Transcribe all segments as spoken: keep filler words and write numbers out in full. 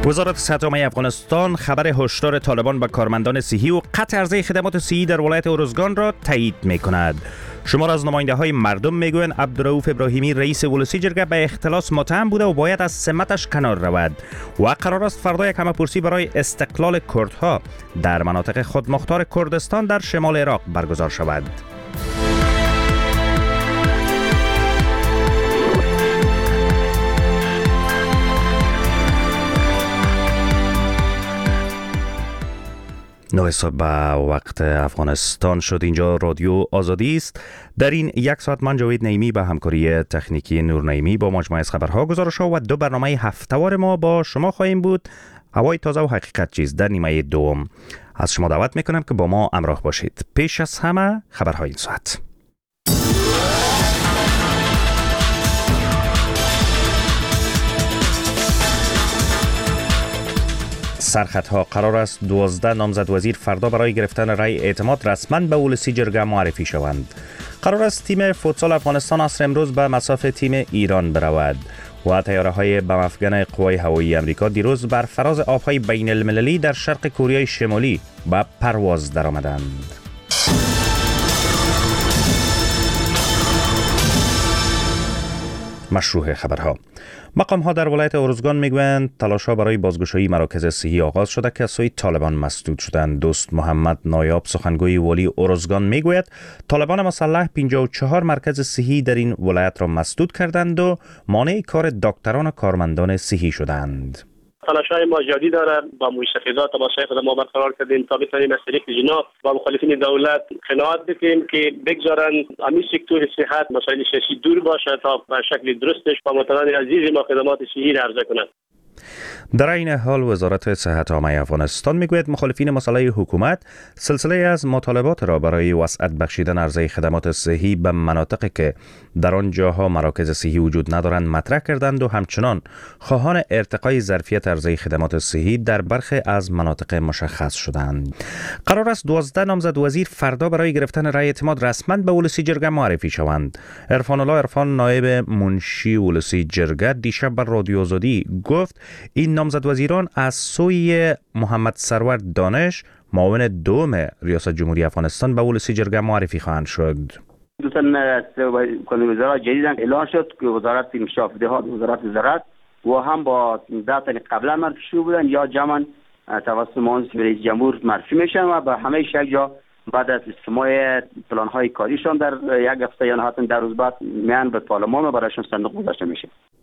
وزارت صحت عامه افغانستان خبر هشدار طالبان به کارمندان صحی و قطع عرضه خدمات صحی در ولایت ارزگان را تایید می‌کند. شمار از نماینده‌های مردم میگویند عبدالرؤوف ابراهیمی رئیس ولسی جرگه به اختلاس متهم بوده و باید از سمتش کنار رود و قرار است فردا یک همه‌پرسی برای استقلال کردها در مناطق خودمختار کردستان در شمال عراق برگزار شود. نه صبح به وقت افغانستان شد. اینجا رادیو آزادی است. در این یک ساعت من جاوید نعیمی به همکاری تکنیکی نور نعیمی با مجموعه از خبرها گزارش‌ها و دو برنامه هفته‌وار ما با شما خواهیم بود. هوای تازه و حقیقت چیز در نیمه دوم. از شما دعوت میکنم که با ما همراه باشید. پیش از همه خبرهای این ساعت. سرخطها قرار است دوازده نامزد وزیر فردا برای گرفتن رأی اعتماد رسما به ولسی جرگه معرفی شوند. قرار است تیم فوتسال افغانستان عصر امروز به مصاف تیم ایران برود و طیاره‌های بم افکن قوای هوایی آمریکا دیروز بر فراز آب‌های بین المللی در شرق کره شمالی به پرواز درآمدند. مشروع خبرها. مقام ها در ولایت ارزگان میگویند تلاش‌ها برای بازگشایی مراکز صحی آغاز شده که از سوی طالبان مسدود شدند. دوست محمد نایاب سخنگوی ولی ارزگان میگوید طالبان مسلح پنجاه و چهار مرکز صحی در این ولایت را مسدود کردند و مانع کار دکتران و کارمندان صحی شدند. تلاش‌های ما جدی داره با مستفیدات تماشای خود ما برقرار کردیم تا بتوانیم از طریق جناب با مخالفین دولت قناعت بکنیم که بگذارن همین سکتور صحت مسائل سیاسی دور باشه تا به شکل درستش با متنان عزیز ما خدمات صحی را عرضه کنند. در این حال وزارت صحت عامه افغانستان میگوید مخالفین مسئله حکومت سلسله از مطالبات را برای وسعت بخشیدن عرضه خدمات صحی به مناطقی که در آن جاها مراکز صحی وجود ندارند مطرح کردند و همچنان خواهان ارتقای ظرفیت عرضه خدمات صحی در برخی از مناطق مشخص شدند. قرار است دوازده نامزد وزیر فردا برای گرفتن رأی اعتماد رسما به ولسی جرگه معرفی شوند. عرفان الله عرفان نایب منشی ولسی جرگه دیشب بر رادیو آزادی گفت این نامزد وزیران از سوی محمد سرور دانش معاون دوم ریاست جمهوری افغانستان به ولسی جرگه معرفی خواهند شد. دو تن از وزرای جدید اعلان شد که وزارت انکشاف دهات، وزارت زراعت و هم با ده تن قبلا معرفی شده بودن یا جمعاً توسط منصب رئیس جمهور معرفی میشن و به همه یک جا بعد از استماع پلان‌های کاریشان در یک هفته یا نهایتاً در روز بعد میان به پارلمان و برایشان صندوق گذاشته میشه.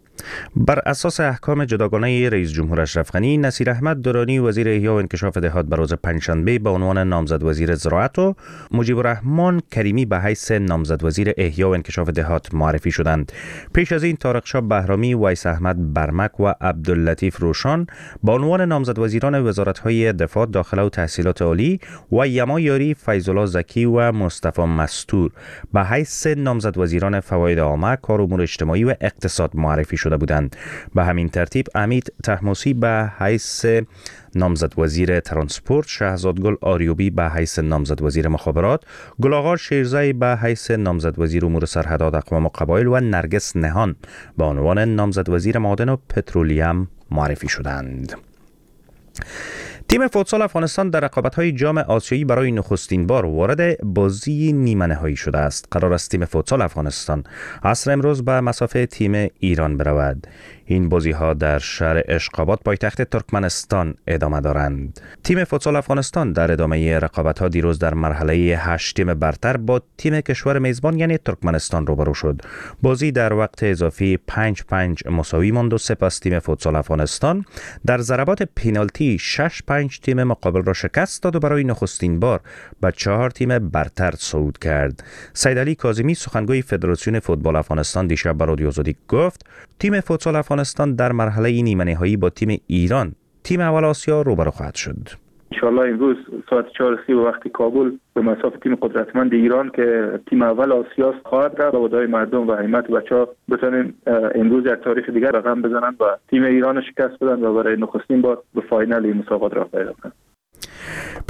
بر اساس احکام جداگانه رئیس جمهور اشرف غنی، نصیر احمد درانی وزیر احیا و انکشاف دهات به روز پنجشنبه به عنوان نامزد وزیر زراعت و مجیب الرحمن کریمی به حیث نامزد وزیر احیا و انکشاف دهات معرفی شدند. پیش از این طارق شاه بهرامی، ویس احمد برمک و عبداللطیف روشان به عنوان نامزد وزیران وزارت‌های دفاع، داخله و تحصیلات عالی و یما یاری، فیض الله زکی و مصطفی مستور به حیث نامزد وزیران فواید عامه، کار امور اجتماعی و اقتصاد معرفی شدند بودند. به همین ترتیب امید طهماسبی به حیث نامزد وزیر ترانسپورت، شهزادگل آریوبی به حیث نامزد وزیر مخابرات، گل‌آقا شیرزایی به حیث نامزد وزیر امور سرحدات اقوام و قبایل و نرگس نهان به عنوان نامزد وزیر معادن و پترولیم معرفی شدند. تیم فوتسال افغانستان در رقابت‌های جام آسیایی برای نخستین بار وارد بازی نیمه نهایی شده است. قرار است تیم فوتسال افغانستان عصر امروز به مصاف تیم ایران برود. این بازی‌ها در شهر اشقاباد پایتخت ترکمنستان ادامه دارند. تیم فوتسال افغانستان در ادامه رقابت‌ها دیروز در مرحله هشت تیم برتر با تیم کشور میزبان یعنی ترکمنستان روبرو شد. بازی در وقت اضافی پنج پنج مساوی ماند و سپس تیم فوتسال افغانستان در ضربات پنالتی شش پنج تیم مقابل را شکست داد و برای نخستین بار به چهار تیم برتر صعود کرد. سیدعلی کاظمی سخنگوی فدراسیون فوتبال افغانستان دیشب به رادیو آزادی گفت تیم فوتسال افغانستان در مرحله نیمه نهایی با تیم ایران، تیم اول آسیا روبرو خواهد شد. انشاءالله امروز ساعت چهار سی وقت کابل به مصاف تیم قدرتمند ایران که تیم اول آسیا خواهد رفت و ودای مردم و همت بچه‌ها بتونن امروز یک تاریخ دیگر رقم بزنن و تیم ایران شکست بدن و برای نخستین بار به فاینال این مسابقات راه پیدا کنند.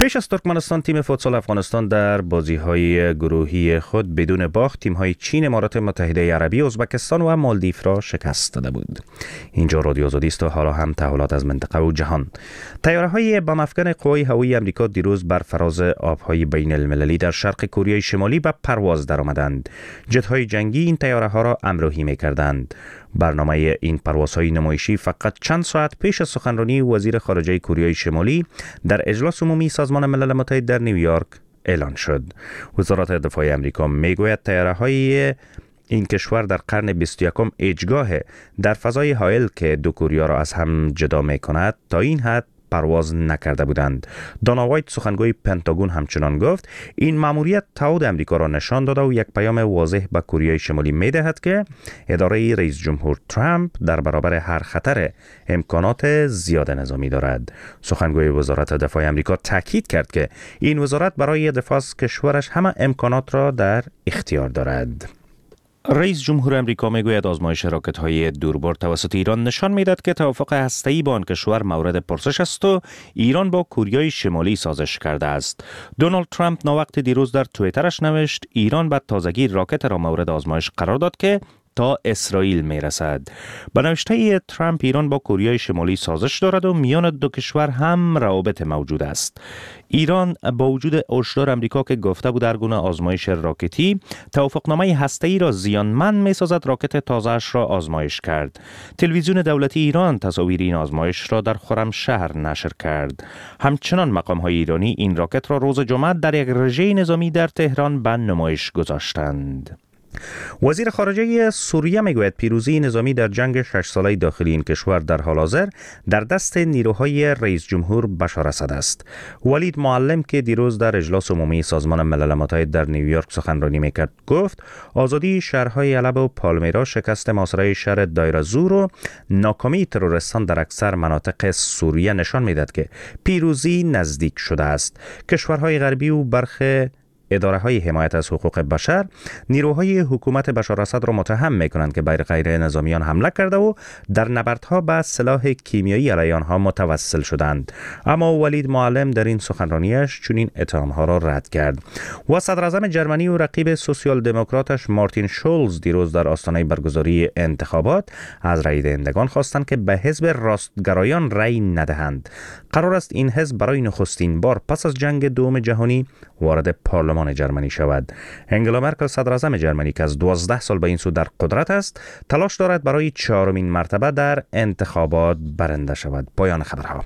پیش از ترکمنستان، تیم فوتسال افغانستان در بازی‌های گروهی خود بدون باخت تیم‌های چین، امارات متحده عربی، ازبکستان و مالدیو را شکست داده بود. اینجا رادیو آزادی است و حالا هم تحولات از منطقه و جهان. طیاره‌های بم افکن قوای هوایی آمریکا دیروز بر فراز آب‌های بین المللی در شرق کره شمالی به پرواز درآمدند. جت‌های جنگی این طیاره‌ها را همراهی می‌کردند. برنامه این پروازهای نمایشی فقط چند ساعت پیش از سخنرانی وزیر خارجه کره شمالی در اجلاس عمومی سازمان ملل متحد در نیویورک اعلان شد. وزارت دفاع آمریکا میگوید طیاره‌های این کشور در قرن بیست و یکم ایجگاه در فضای حائل که دو کره را از هم جدا می‌کند تا این حد پرواز نکرده بودند. دانا وایت، سخنگوی پنتاگون، همچنان گفت این مأموریت تعهد آمریکا را نشان داده و یک پیام واضح به کره شمالی می‌دهد که اداره رئیس جمهور ترامپ در برابر هر خطر امکانات زیاد نظامی دارد. سخنگوی وزارت دفاع آمریکا تاکید کرد که این وزارت برای دفاع از کشورش همه امکانات را در اختیار دارد. رئیس جمهور آمریکا میگوید آزمایش راکت‌های دوربرد توسط ایران نشان می‌دهد که توافق هسته‌ای با آن کشور مورد پرسش است و ایران با کره شمالی سازش کرده است. دونالد ترامپ ناوقت دیروز در توییترش نوشت ایران به تازگی راکت را مورد آزمایش قرار داد که تا اسرائیل میرسد. به نوشته ترامپ ایران با کره شمالی سازش دارد و میان دو کشور هم روابط موجود است. ایران با وجود هشدار آمریکا که گفته بود هر گونه آزمایش راکتی توافقنامه هسته‌ای را زیانمند می‌سازد، راکت تازه‌اش را آزمایش کرد. تلویزیون دولتی ایران تصاویر این آزمایش را در خرمشهر نشر کرد. همچنان مقام‌های ایرانی این راکت را روز جمعه در یک رژه نظامی در تهران به نمایش گذاشتند. وزیر خارجه سوریه میگوید پیروزی نظامی در جنگ شش ساله داخلی این کشور در حال حاضر در دست نیروهای رئیس جمهور بشار اسد است. ولید معلم که دیروز در اجلاس عمومی سازمان ملل متحد در نیویورک سخنرانی میکرد گفت آزادی شهرهای علب و پالمیرا، شکست محاصره شهر دایر زور و ناکامی تروریستان در اکثر مناطق سوریه نشان میدهد که پیروزی نزدیک شده است. کشورهای غربی و برخی اداره های حمایت از حقوق بشر نیروهای حکومت بشار اسد را متهم میکنند که بر غیر نظامیان حمله کرده و در نبردها به سلاح کیمیایی علیه آنها متوسل شدند. اما ولید معلم در این سخنرانیش چنین اتهامها را رد کرد. و صدر اعظم جرمنی و رقیب سوسیال دموکراتش مارتین شولز دیروز در آستانه برگزاری انتخابات از رای دهندگان خواستند که به حزب راستگرایان رای ندهند. قرار است این حزب برای نخستین بار پس از جنگ دوم جهانی وارد پارلمان جرمنی شود. انگلا مرکل، صدر اعظم جرمنی که از دوازده سال به این سو در قدرت است، تلاش دارد برای چهارمین مرتبه در انتخابات برنده شود. پایان خبرها.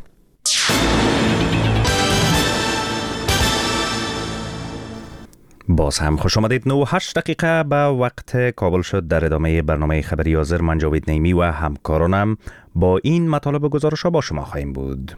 باز هم خوش آمدید. نه و هشت دقیقه به وقت کابل شد. در ادامه برنامه خبری حاضر من جاوید نیمی و همکارانم با این مطالب و گزارش‌ها با شما خواهیم بود.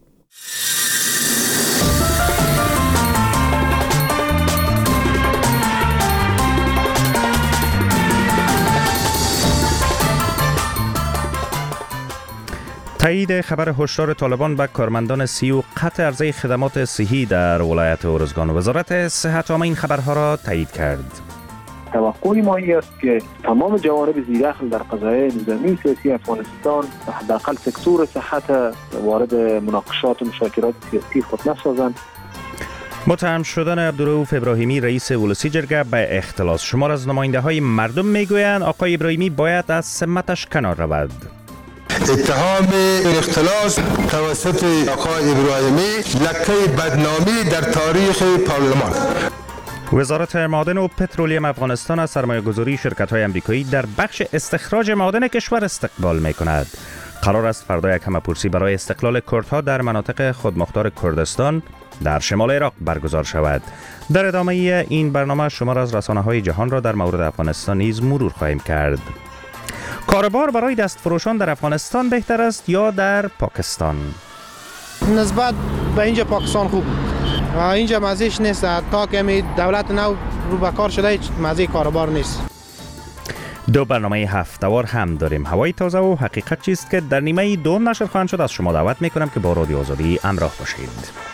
تایید خبر هشدار طالبان به کارمندان سی و قطع عرضه خدمات صحی در ولایت ارزگان. وزارت صحت عامه این خبرها را تایید کرد. توقع ما این است که تمام جوانب زیردخل در قضایای نظامی سیاسی افغانستان حداقل سکتور صحت وارد مناقشات و مشاکلات سیاسی خود نسازند. متهم شدن عبدالرؤوف ابراهیمی رئیس ولسی جرگه به اختلاس. شمار از نماینده های مردم میگویند آقای ابراهیمی باید از سمتش کنار رود. اتهام اختلاس توسط آقای ابراهیمی لکه بدنامی در تاریخ پارلمان. وزارت معادن و پترولیم افغانستان از سرمایه‌گذاری شرکت‌های آمریکایی در بخش استخراج معادن کشور استقبال می‌کند. قرار است فردا یک همه‌پرسی برای استقلال کردها در مناطق خودمختار کردستان در شمال عراق برگزار شود. در ادامه این برنامه شمار از رسانه‌های جهان را در مورد افغانستان نیز مرور خواهیم کرد. کاروبار برای دستفروشان در افغانستان بهتر است یا در پاکستان؟ نسبت به اینجا پاکستان خوب بود. اینجا مزهش نیست، تا که دولت نو رو به کار شده مزه کاروبار نیست. دو برنامه هفته‌وار هم داریم. هوای تازه و حقیقت چیست که در نیمه دوم نشر خواهند شد. از شما دعوت میکنم که با رادیو آزادی همراه باشید.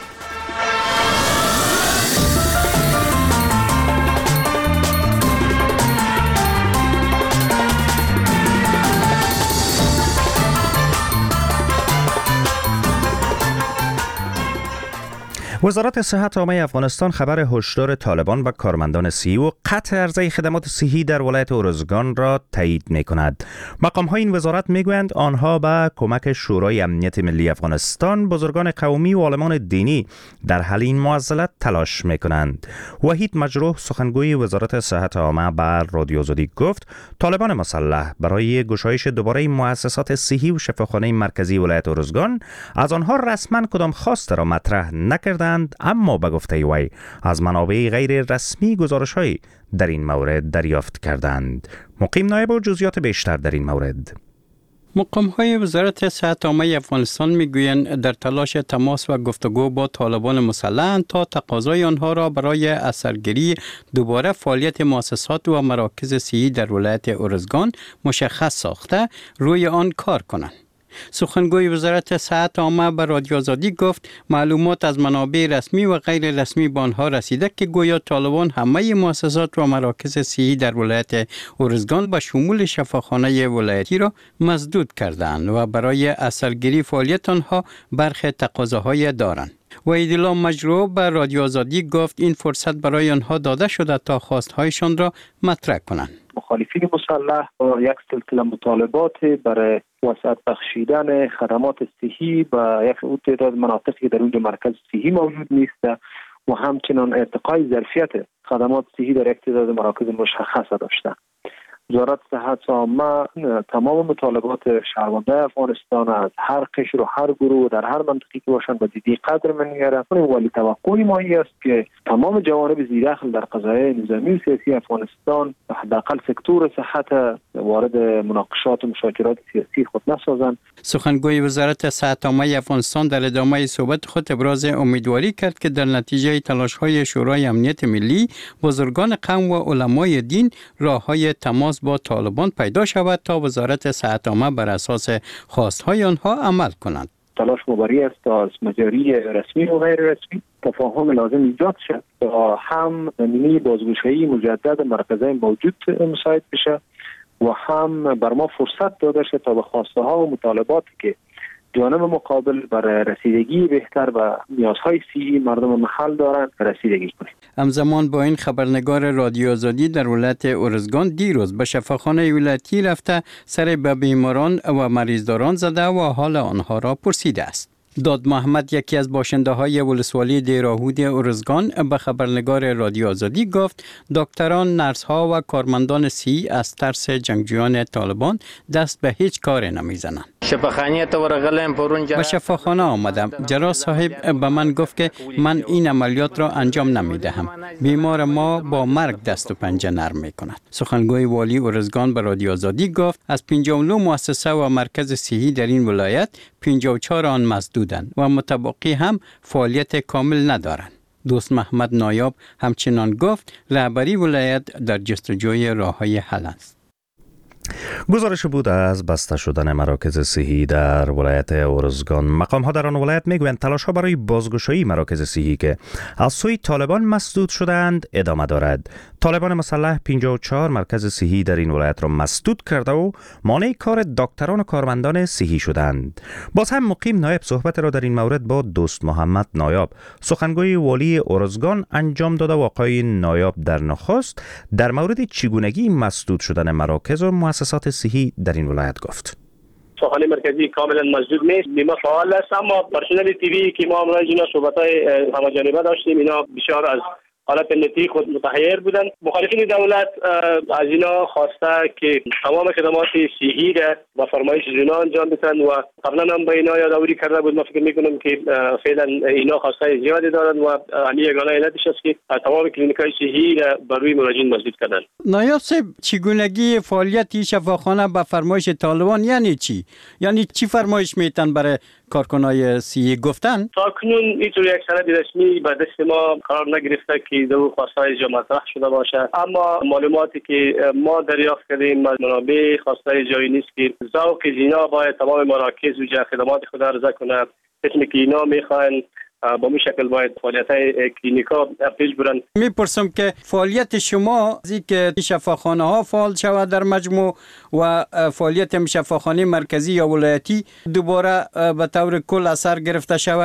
وزارت صحت عامه افغانستان خبر هشدار طالبان و کارمندان صحی و قطع عرضه خدمات صحی در ولایت ارزگان را تایید می‌کند. مقام‌های این وزارت می‌گویند آنها با کمک شورای امنیت ملی افغانستان، بزرگان قومی و عالمان دینی در حل این معضلات تلاش می‌کنند. وحید مجروح سخنگوی وزارت صحت عامه بر رادیو آزادی گفت طالبان مسلح برای گشایش دوباره مؤسسات صحی و شفاخانه مرکزی ولایت ارزگان از آنها رسما کدام خواست را مطرح نکردند، اما به گفته وی از منابع غیر رسمی گزارش‌هایی در این مورد دریافت کردند. مقیم نایب و جزئیات بیشتر در این مورد. مقام‌های وزارت صحت عامه افغانستان می‌گویند در تلاش تماس و گفتگو با طالبان مسلح تا تقاضای آنها را برای اثرگیری دوباره فعالیت مؤسسات و مراکز صحی در ولایت ارزگان مشخص ساخته روی آن کار کنند. سخنگوی وزارت صحت عامه به رادیو آزادی گفت معلومات از منابع رسمی و غیر رسمی به آنها رسیده که گویا طالبان همه مؤسسات و مراکز صحی در ولایت ارزگان به شمول شفاخانه ولایتی را مسدود کردند و برای اثرگیری فعالیت آنها برخی تقاضاهای دارند. وحیدالله مجروح به رادیو آزادی گفت این فرصت برای آنها داده شده تا خواستهایشان را مطرح کنند. مخالفین مسلح با یک سلسله مطالبات برای وسعت بخشیدن خدمات صحی و یک تعداد مناطقی که در اونجا مرکز صحی موجود نیست و همچنان ارتقای ظرفیت خدمات صحی در یک تعداد مراکز مشخص داشتند. وزارت صحت عامه تمام مطالبات شهروندان افغانستان از هر قشر و هر گروه در هر منطقی که باشند به جدی قدر می‌گیرد، ولی توقع ما این است که تمام جوانب زیردخل در قضایای نظامی و سیاسی افغانستان حداقل سکتور صحت وارد مناقشات و مشاورات سیاسی خود نسازند. سخنگوی وزارت صحت عامه افغانستان در ادامه صحبت خود ابراز امیدواری کرد که در نتیجه تلاش‌های شورای امنیت ملی، بزرگان قوم و علمای دین راه‌های تماس با طالبان پیدا شود تا وزارت صحت عامه بر اساس خواستهای آنها عمل کنند. تلاش مبری است تا از مجاری رسمی و غیر رسمی تفاهم لازم ایجاد شد تا هم زمینه بازگشایی مجدد مرکزهای موجود مساعد بشه و هم بر ما فرصت داده شد تا به خواسته ها و مطالباتی که جانب مقابل برای رسیدگی بهتر و نیازهای صحی مردم محل دارند رسیدگی کنیم. همزمان با این خبرنگار رادیو آزادی در ولایت ارزگان دیروز به شفاخانه ولایتی رفته سر به بیماران و مریضداران زده و حال آنها را پرسیده است. داد محمد یکی از باشنده های ولسوالی دیراهود ارزگان به خبرنگار رادیو آزادی گفت دکتران، نرس ها و کارمندان صحی از ترس جنگجویان طالبان دست به هیچ کار نمیزنند. شفاخانه تو ورغلم پرونجا به شفاخانه آمدم. جراح صاحب به من گفت که من این عملیات را انجام نمیدهم. بیمار ما با مرگ دست و پنجه نرم میکند. سخنگوی والی ارزگان به رادیو آزادی گفت از پنجاه و نه مؤسسه و مرکز صحی در این ولایت پنجاه و چهار آن مسدودند و متبقی هم فعالیت کامل ندارند. دوست محمد نایاب همچنان گفت رهبری ولایت در جستجوی راه‌های حل است. گزارش بود از بسته شدن مراکز صحی در ولایت ارزگان. مقام ها در آن ولایت میگویند تلاش ها برای بازگشایی مراکز صحی که از سوی طالبان مسدود شدند ادامه دارد. طالبان مسلح پنجاه و چهار مرکز صحی در این ولایت را مسدود کرده و مانع کار دکتران و کارمندان صحی شدند. باز هم مقیم نایب صحبت را در این مورد با دوست محمد نایاب سخنگوی والی ارزگان انجام داده و آقای نایاب در نخست در مورد چگونگی مسدود شدن مراکز و مؤسسات صحی در این ولایت گفت. شفاخانه مرکزی کاملا مسدود نیست، بیمه فعال است، اما پرسنل تیوی که ما امروز اینا صحبت‌های همه‌جانبه داشتیم اینا بسیار از حالت نتی خود متحیر بودن. مخالفین دولت از اینا خواسته که تمام خدمات صحی را با فرمایش اینا انجام بدن و قبلا هم به اینا یادآوری کرده بود. ما فکر میکنم که فعلا اینا خواسته زیادی دارن و همین یگانه علتش است که تمام کلینیک‌های صحی را بر روی مراجعین مسدود کردن. نایب صاحب، چگونگی فعالیت شفاخانه به فرمایش طالبان یعنی چی؟ یعنی چی فرمایش میتن برای کارکنای صحی گفتن؟ تاکنون اینطور یک سند رسمی به دست ما قرار نگرفته که دو خواسته اجرا مطرح شده باشه، اما معلوماتی که ما دریافت کردیم از منابع خواسته اجرایی نیست که ذوق اینا باید تمام مراکز و خدمات خود عرضه کنه. اسمی که اینا میخواین با می شکل باید فعالیت‌های کلینیکا پیش برن. میپرسم که فعالیت شما از اینکه شفاخانه ها فعال شود در مجموع و فعالیت شفاخانه مرکزی یا ولایتی دوباره به طور کل اثر گرفته شود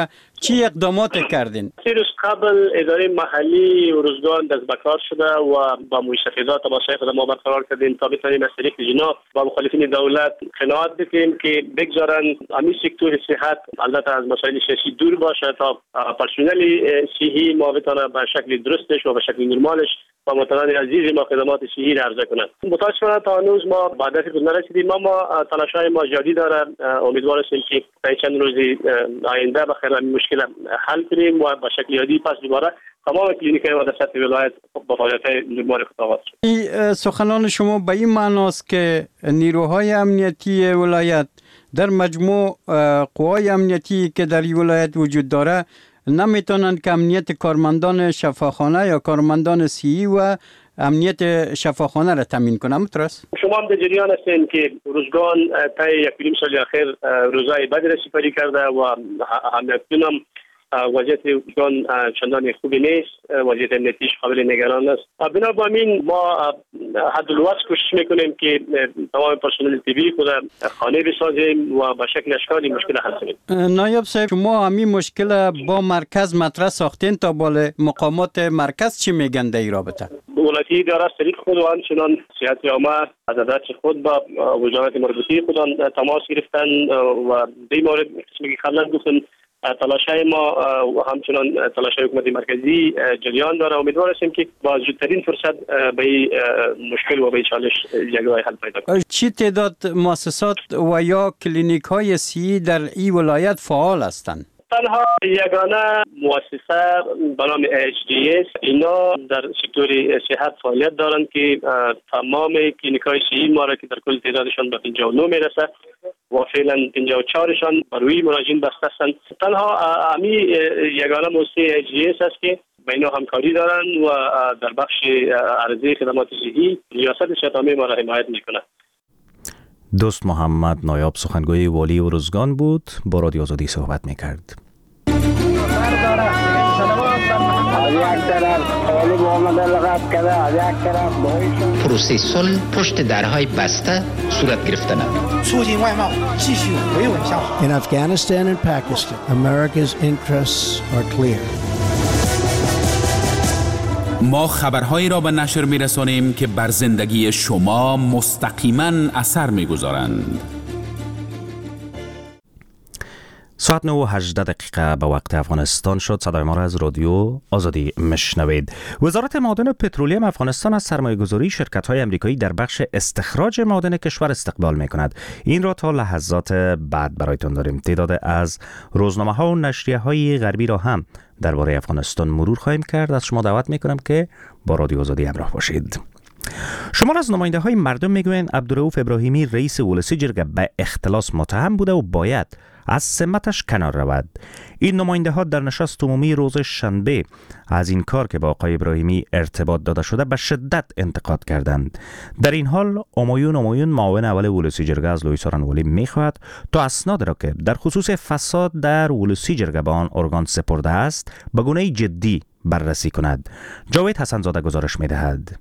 چی اقدامات کردین؟ سه روز قبل اداره محلی ارزگان دست به کار شده و با موشخیزات تماشای خود ما برقرار کردیم تا بتوانیم از طریق جناب با مخالفین دولت قناعت بکنیم که بگذارن همین سکتور صحت البته از مسائل سیاسی دور باشه تا پرسنل صحی ما بتونه به شکل درستش و به شکل نرمالش و متنان عزیز ما خدمات صحی را عرضه کنند. متاسفانه تا هنوز ما به هدف خود نرسیدیم، اما تلاش‌های ما جدی داره. امیدوار هستیم که در چند روز آینده بخیر این مشکل حل کنیم و به شکل عادی پس دوباره تمام کلینیک‌های و در سطح ولایت با فعالیت‌های نرمال خود آغاز شد. این سخنان شما به این معناست که نیروهای امنیتی ولایت در مجموع قوای امنیتی که در این ولایت وجود داره نمیتونن که امنیت کارمندان شفاخانه یا کارمندان صحی و امنیت شفاخانه را تامین کنن. مترس شما هم در جریان هستین که روزگان تا یک نیم سال اخیر روزای بدی را سپری کرده و همکنون هم وضعیت روزگان چندان خوبی نیست، وضعیت امنیتیش قابل نگران است. بنابراین ما حد الوسع کوشش میکنیم که تمام پرسنل طبی خود خانه بسازیم و به شکل اشکالی مشکل حل کنیم. نایب صاحب، شما همین مشکل با مرکز مطرح ساختین، تا بالا مقامات مرکز چی میگن در این رابطه؟ ولایتی اداره طریق خود و همچنان صحت عامه از عدد خود با وزارت مربوطه خودان تماس گرفتن و در مورد قسمی که قبلا گفتن تلاش‌های ما و همچنان تلاش‌های حکومت مرکزی جریان داره. امیدوار هستیم که با زودترین فرصت به این مشکل و به چالش یک راه حل پیدا کنیم. چی تعداد مؤسسات و یا کلینیک‌های صحی در این ولایت فعال هستند؟ تنها یگانه مؤسسه به نام اچ دی اس اینا در سکتور صحت فعالیت دارند که تمام کلینیک‌های صحی ما را که در کل تعدادشان به پنجاه و نه میرسه و فعلا پنجاه و چهار شان بر روی مراجعین بسته هستند. تنها امی یگانه مؤسسه اچ دی اس است که بین همکاری دارند و در بخش عرضه خدمات صحی ریاست صحت عامه ما را حمایت میکنه. دوست محمد نایاب سخنگوی والی ارزگان بود، با رادیو آزادی صحبت میکرد. پروسه صلح پشت درهای بسته صورت گرفتن. In Afghanistan and Pakistan, America's interests are clear. ما خبرهایی را به نشر می‌رسانیم که بر زندگی شما مستقیما اثر می‌گذارند. ساعت نه و هجده دقیقه به وقت افغانستان شد. صدای ما را از رادیو آزادی مشنوید. وزارت معادن و پترولیوم افغانستان از سرمایه‌گذاری شرکت‌های آمریکایی در بخش استخراج معادن کشور استقبال می‌کند. این را تا لحظات بعد برایتان داریم. تعداد از روزنامه‌ها و نشریه‌های غربی را هم درباره افغانستان مرور خواهیم کرد. از شما دعوت می‌کنم که با رادیو آزادی همراه باشید. شمار از نماینده های مردم میگویند عبدالرؤوف ابراهیمی رئیس ولسی جرگه به اختلاس متهم بوده و باید از سمتش کنار رود. این نماینده ها در نشست عمومی روز شنبه از این کار که با آقای ابراهیمی ارتباط داده شده به شدت انتقاد کردند. در این حال همایون همایون معاون اول ولسی جرگه از لوی سارنوالی میخواهد تا اسناد را که در خصوص فساد در ولسی جرگه به آن ارگان سپرده است به گونه جدی بررسی کند. جاوید حسنزاده گزارش میدهد.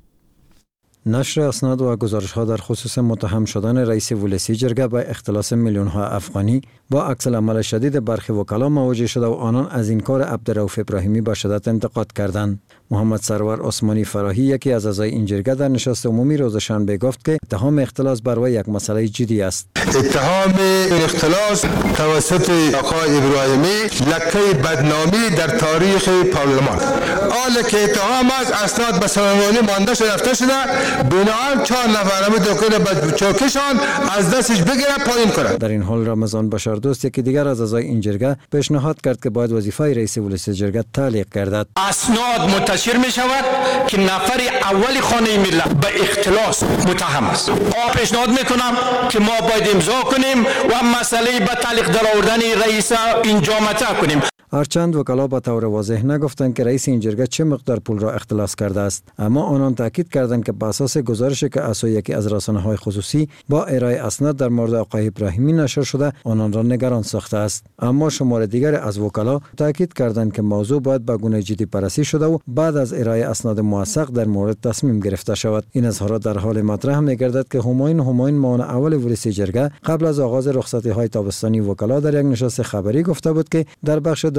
نشر اسناد و گزارش‌ها در خصوص متهم شدن رئیس ولسی جرگه به اختلاس میلیون‌ها افغانی با عکس‌العمل شدید برخی وکلا مواجه شده و آنان از این کار عبدالرؤوف ابراهیمی به شدت انتقاد کردند. محمد سرور عثمانی فراهی یکی از اعضای این جرگه در نشست عمومی روز شنبه گفت که اتهام اختلاس بر وی یک مسئله جدی است. اتهام اختلاس توسط آقای ابراهیمی لکه بدنامی در تاریخ پارلمان. آل که اتهام از اسناد به سرنوالی مانده شده رفته شده بناهن چهار نفر همه دکتر به چوکشان از دستش بگیره پایین کنه. در این حال رمضان بشاردوست یکی دیگر از اعضای این جرگه پیشنهاد کرد که باید وظیفه رئیس ولسی جرگه تعلیق گردد. اسناد منتشر می شود که نفر اول خانه ملت به اختلاس متهم است. آ پیشنهاد میکنم که ما باید امضا کنیم و مسئله به تعلیق در آوردن رئیس اینجا مطرح کنیم. هرچند وکلا به طور واضح نگفتند که رئیس این جرگه چه مقدار پول را اختلاس کرده است، اما آنان تاکید کردند که بر اساس گزارشی که از یکی از رسانه‌های خصوصی با ارائه اسناد در مورد آقای ابراهیمی نشر شده آنان را نگران ساخته است. اما شمار دیگر از وکلا تاکید کردند که موضوع باید به گونه جدی بررسی شده و بعد از ارائه اسناد موثق در مورد تصمیم گرفته شود. این اظهارات در حال مطرح می‌گردد که همایون همایون معاون اول ولسی جرگه قبل از آغاز رخصتی‌های تابستانی وکلا در یک نشست خبری گفته بود که در بخش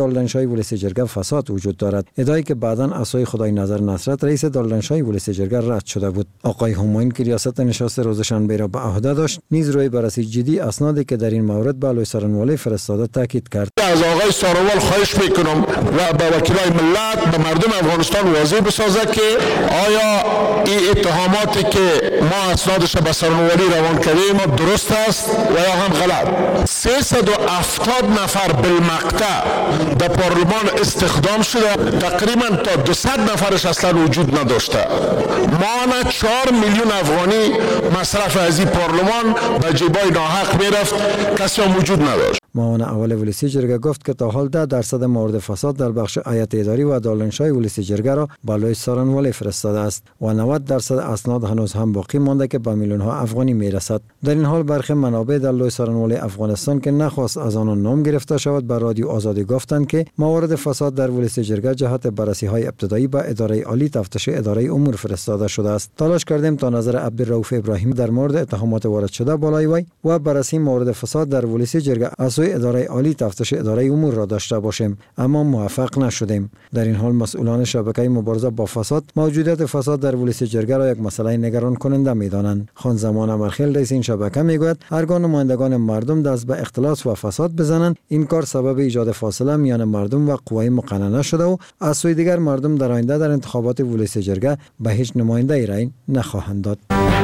دالنشای ولایت جرگه فساد وجود دارد. ادعایی که بعداً عصای خدای نظر نصرت رئیس دالنشای ولایت جرگه رد شده بود. آقای همایون که ریاست نشست روز شنبه را به عهده داشت نیز روی بررسی جدی اسنادی که در این مورد به لوی سارنوالی فرستاده تاکید کرد. از آقای سارنوال خواهش میکنم و به وکیلای ملت به مردم افغانستان واضح بسازد که آیا این اتهاماتی که ما اسنادش به سارنوالی روان کردیم درست است و یا هم غلط. سیصد و هفتاد نفر بالمقطع در پارلمان استخدام شده، تقریبا تا دویست نفرش اصلا وجود نداشته. ما نه چهار میلیون افغانی مصرف از این پارلمان به جیبای ناحق میرفت، کسی هم وجود نداشت. معاون اول ولایت جرگه گفت که تا حال ده درصد مورد فساد در بخش هیئت اداری و دالنشای ولایت جرگه را بالای سارنوالی فرستاده است و نود درصد اسناد هنوز هم باقی مانده که به میلیون ها افغانی میرسد. در این حال برخی منابع در لوی سارنوالی افغانستان که نخواست از آنان نام گرفته شود به رادیو آزادی گفتند که موارد فساد در ولایت جرگه جهت بررسی های ابتدایی به اداره عالی تفتیش اداره امور فرستاده شده است. تلاش کردیم تا نظر عبدالرؤوف ابراهیم در مورد اتهامات وارد شده بالای وی و بررسی موارد فساد در ولایت جرگه از اداره عالی تفتیش اداره امور را داشته باشیم، اما موفق نشدیم. در این حال مسئولان شبکه مبارزه با فساد موجودیت فساد در ولایت جرگه را یک مسئله نگران کننده می‌دانند. خان زمان امرخیل رئیس این شبکه میگوید هرگاه نمایندگان مردم دست به اختلاس و فساد بزنند این کار سبب ایجاد فاصله میان مردم و قوای مقننه شده و از سوی دیگر مردم در آینده در انتخابات ولایت جرگه به هیچ نماینده رأی نخواهند داد.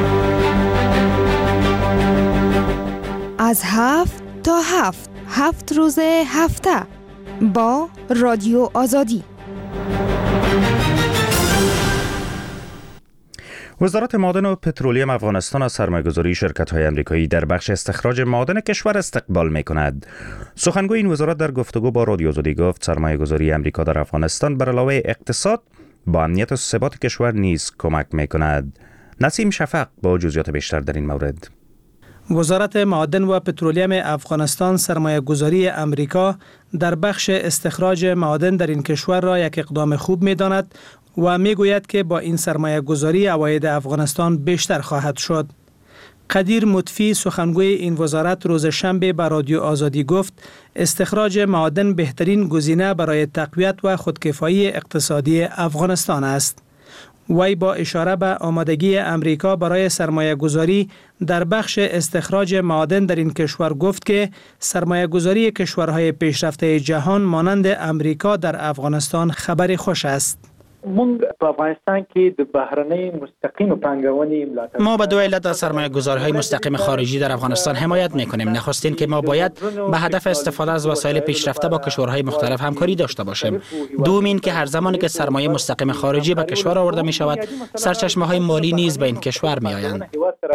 از هفت تا هفت هفت روز هفته با رادیو آزادی. وزارت معادن و پترولیم افغانستان از سرمایه‌گذاری شرکت‌های آمریکایی در بخش استخراج معادن کشور استقبال می‌کند. سخنگوی این وزارت در گفتگو با رادیو آزادی گفت سرمایه‌گذاری آمریکا در افغانستان بر علاوه اقتصاد با امنیت و ثبات کشور نیز کمک می‌کند. نسیم شفق با جزئیات بیشتر در این مورد. وزارت معادن و پترولیم افغانستان سرمایه‌گذاری امریکا در بخش استخراج معادن در این کشور را یک اقدام خوب می‌داند و می‌گوید که با این سرمایه‌گذاری عواید افغانستان بیشتر خواهد شد. قدیر مطفی سخنگوی این وزارت روز شنبه به رادیو آزادی گفت استخراج معادن بهترین گزینه برای تقویت و خودکفایی اقتصادی افغانستان است. وی با اشاره به آمادگی امریکا برای سرمایه گذاری در بخش استخراج معادن در این کشور گفت که سرمایه گذاری کشورهای پیشرفته جهان مانند امریکا در افغانستان خبر خوش است. مونږ په افغانستان کې د بهرنۍ مستقیم پانګونې ملاتړ ما به دو علت از سرمایه‌گذاری‌های مستقیم خارجی در افغانستان حمایت می‌کنیم. نخستین که ما باید به هدف استفاده از وسایل پیشرفته با کشورهای مختلف همکاری داشته باشیم. دوم این که هر زمانی که سرمایه مستقیم خارجی به کشور آورده می‌شود، سرچشمه‌های مالی نیز به این کشور می‌آیند.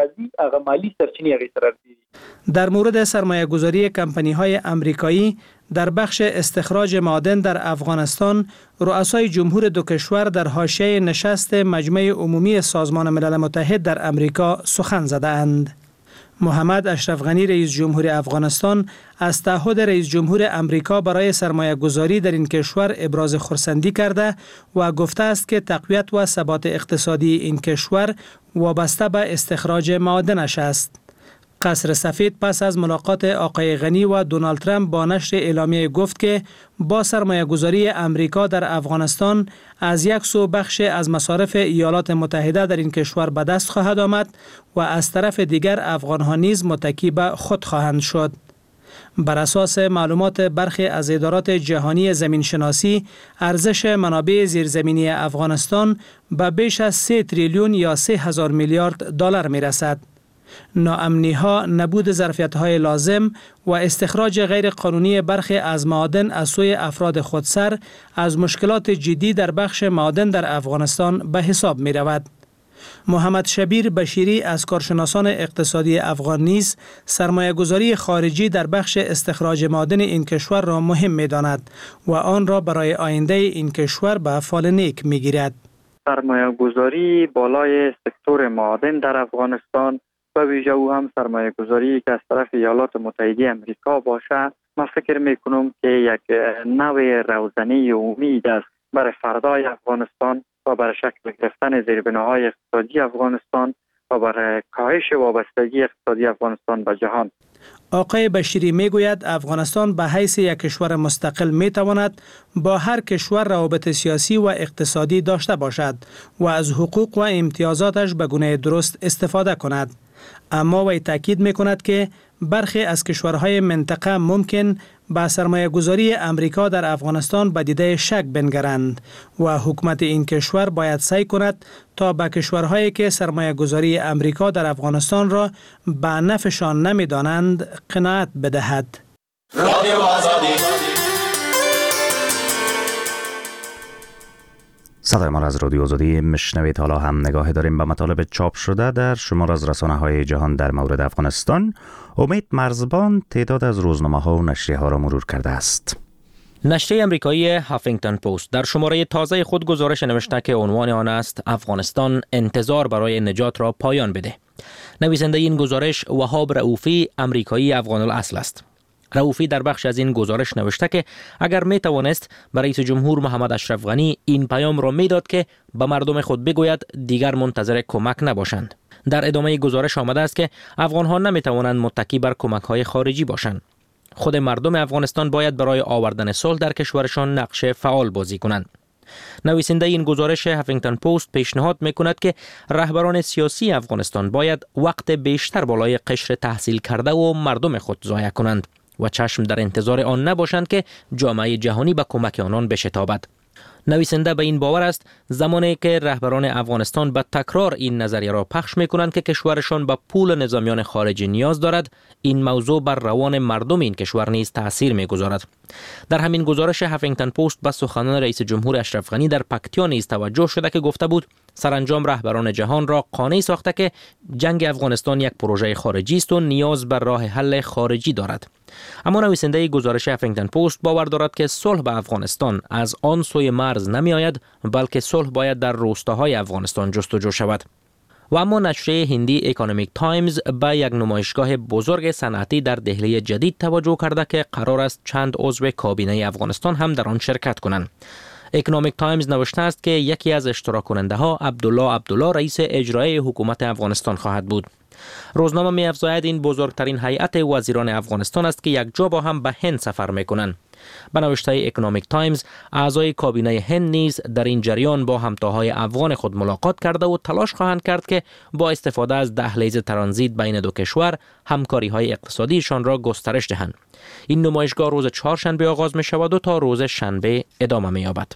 در مورد سرمایه‌گذاری کمپانی‌های آمریکایی در بخش استخراج معادن در افغانستان، رؤسای جمهور دو کشور در حاشیه نشست مجمع عمومی سازمان ملل متحد در امریکا سخن زدند. محمد اشرف غنی رئیس جمهور افغانستان از تعهد رئیس جمهور امریکا برای سرمایه گذاری در این کشور ابراز خرسندی کرده و گفته است که تقویت و ثبات اقتصادی این کشور وابسته به استخراج معادنش است. قصر سفید پس از ملاقات آقای غنی و دونالد ترامپ با نشر اعلامیه گفت که با سرمایه گذاری امریکا در افغانستان از یک سو بخش از مصارف ایالات متحده در این کشور به دست خواهد آمد و از طرف دیگر افغان‌ها نیز متکی به خود خواهند شد. بر اساس معلومات برخی از ادارات جهانی زمینشناسی، ارزش منابع زیرزمینی افغانستان به بیش از سه تریلیون یا سه هزار میلیارد دلار می رسد. ناامنی ها، نبود ظرفیت های لازم و استخراج غیر قانونی برخی از معادن از سوی افراد خودسر از مشکلات جدی در بخش معادن در افغانستان به حساب می رود. محمد شبیر بشیری از کارشناسان اقتصادی افغان نیز سرمایه گذاری خارجی در بخش استخراج معادن این کشور را مهم می داند و آن را برای آینده این کشور به فال نیک می گیرد. سرمایه گذاری بالای سکتور معادن در افغانستان و ویژه او هم سرمایه گذاری که از طرف ایالات متحده امریکا باشه، من فکر می کنم که یک نوع روزنه امید است برای فردای افغانستان و برای شکل گرفتن زیربناهای اقتصادی افغانستان و برای کاهش وابستگی اقتصادی افغانستان به جهان. آقای بشیری می گوید افغانستان به حیث یک کشور مستقل می تواند با هر کشور روابط سیاسی و اقتصادی داشته باشد و از حقوق و امتیازاتش به گونه درست استفاده کند. اما وی تاکید می کند که برخی از کشورهای منطقه ممکن با سرمایه گذاری امریکا در افغانستان به دیده شک بنگرند و حکومت این کشور باید سعی کند تا به کشورهایی که سرمایه گذاری امریکا در افغانستان را به نفعشان نمی دانند قناعت بدهد. رادیو آزادی. صدای ما را از رادیو آزادی میشنوید. حالا هم نگاه داریم به مطالب چاپ شده در شمار از رسانه‌های جهان در مورد افغانستان. امید مرزبان تعداد از روزنامه‌ها و نشریه‌ها را مرور کرده است. نشریه امریکایی هافینگتون پست در شماره تازه خود گزارش نوشته که عنوان آن است افغانستان انتظار برای نجات را پایان بده. نویسنده این گزارش وهاب رؤوفی امریکایی افغان الاصل است. رؤوفی در بخش از این گزارش نوشته که اگر می توانست به رئیس جمهور محمد اشرف غنی این پیام را میداد که به مردم خود بگوید دیگر منتظر کمک نباشند. در ادامه گزارش آمده است که افغان‌ها نمی توانند متکی بر کمک‌های خارجی باشند. خود مردم افغانستان باید برای آوردن صلح در کشورشان نقش فعال بازی کنند. نویسنده این گزارش هافینگتون پست پیشنهاد میکند که رهبران سیاسی افغانستان باید وقت بیشتر بالای قشر تحصیل کرده و مردم خود ضایع کنند و چشم در انتظار آن نباشند که جامعه جهانی به کمک آنان بشتابد. نویسنده به این باور است زمانی که رهبران افغانستان به تکرار این نظریه را پخش میکنند که کشورشان به پول نظامیان خارجی نیاز دارد، این موضوع بر روان مردم این کشور نیز تاثیر میگذارد. در همین گزارش هافینگتون پست به سخنان رئیس جمهور اشرف غنی در پکتیا نیز توجه شده که گفته بود سرانجام رهبران جهان را قانع ساخته که جنگ افغانستان یک پروژه خارجی است و نیاز بر راه حل خارجی دارد. اما نویسنده گزارش هافینگتون پست باور دارد که صلح به افغانستان از آن سوی مرز نمی آید، بلکه صلح باید در روستاهای افغانستان جستجو شود. و اما نشریه هندی اکونومیک تایمز به یک نمایشگاه بزرگ صنعتی در دهلی جدید توجه کرده که قرار است چند عضو کابینه افغانستان هم در آن شرکت کنند. اکونومیک تایمز نوشته است که یکی از اشتراک کننده ها عبدالله عبدالله رئیس اجرایی حکومت افغانستان خواهد بود. روزنامه می افزاید این بزرگترین هیئت وزیران افغانستان است که یک جا با هم به هند سفر می کنند. به نوشته اکونومیک تایمز اعضای کابینه هند نیز در این جریان با همتاهای افغان خود ملاقات کرده و تلاش خواهند کرد که با استفاده از دهلیز ترانزیت بین دو کشور همکاری های اقتصادیشان را گسترش دهند. این نمایشگاه روز چهارشنبه آغاز می شود و تا روز شنبه ادامه می یابد.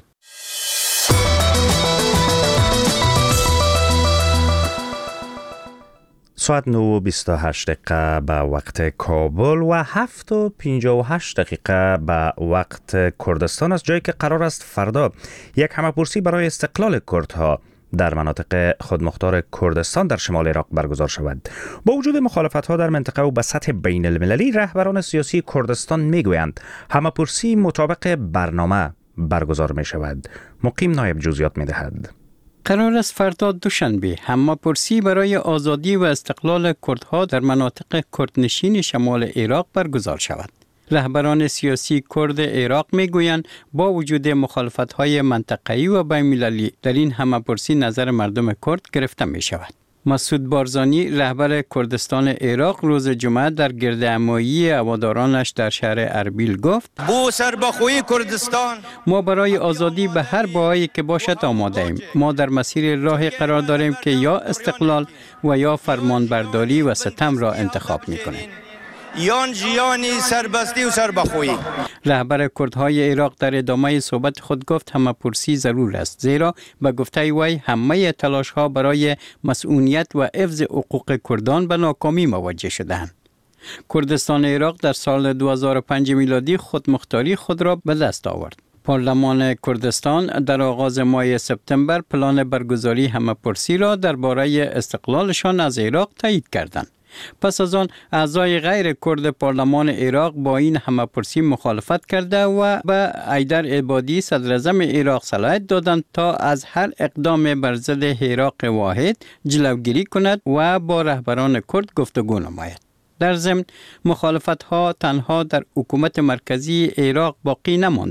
ساعت نه و بیست و هشت دقیقه به وقت کابل و هفت و پنجاه و هشت دقیقه به وقت کردستان است، جایی که قرار است فردا یک همه‌پرسی برای استقلال کردها در مناطق خودمختار کردستان در شمال عراق برگزار شود. با وجود مخالفت‌ها در منطقه و به سطح بین المللی، رهبران سیاسی کردستان میگویند همه‌پرسی مطابق برنامه برگزار می شود. مقیم نایب جزئیات می دهد. قرار است فردا دوشنبه همه‌پرسی برای آزادی و استقلال کردها در مناطق کردنشین شمال عراق برگزار شود. رهبران سیاسی کرد عراق میگویند با وجود مخالفت‌های منطقه‌ای و بین‌المللی در این همه‌پرسی نظر مردم کرد گرفته می شود. مسعود بارزانی رهبر کردستان عراق روز جمعه در گردهمایی هوادارانش در شهر اربیل گفت بو سربخوی کردستان ما برای آزادی به هر بهایی که باشد آماده ایم. ما در مسیر راهی قرار داریم که یا استقلال و یا فرمانبرداری و ستم را انتخاب می‌کنیم. یان جیانی سربستی و سربخویی. رهبر کردهای عراق در ادامه صحبت خود گفت همه‌پرسی ضرور است، زیرا به گفته وی همه تلاش‌ها برای مسئولیت و حفظ حقوق کردان به ناکامی مواجه شدند. کردستان عراق در سال دو هزار و پنج میلادی خودمختاری خود را به دست آورد. پارلمان کردستان در آغاز ماه سپتامبر پلان برگزاری همه‌پرسی را درباره استقلالشان از عراق تایید کردند. پس از آن اعضای غیر کرد پارلمان عراق با این همه‌پرسی مخالفت کرده و به حیدر عبادی صدر اعظم عراق صلاحیت دادند تا از هر اقدام بر ضد عراق واحد جلوگیری کند و با رهبران کرد گفتگو نماید. در ضمن مخالفت‌ها تنها در حکومت مرکزی عراق باقی نماندند.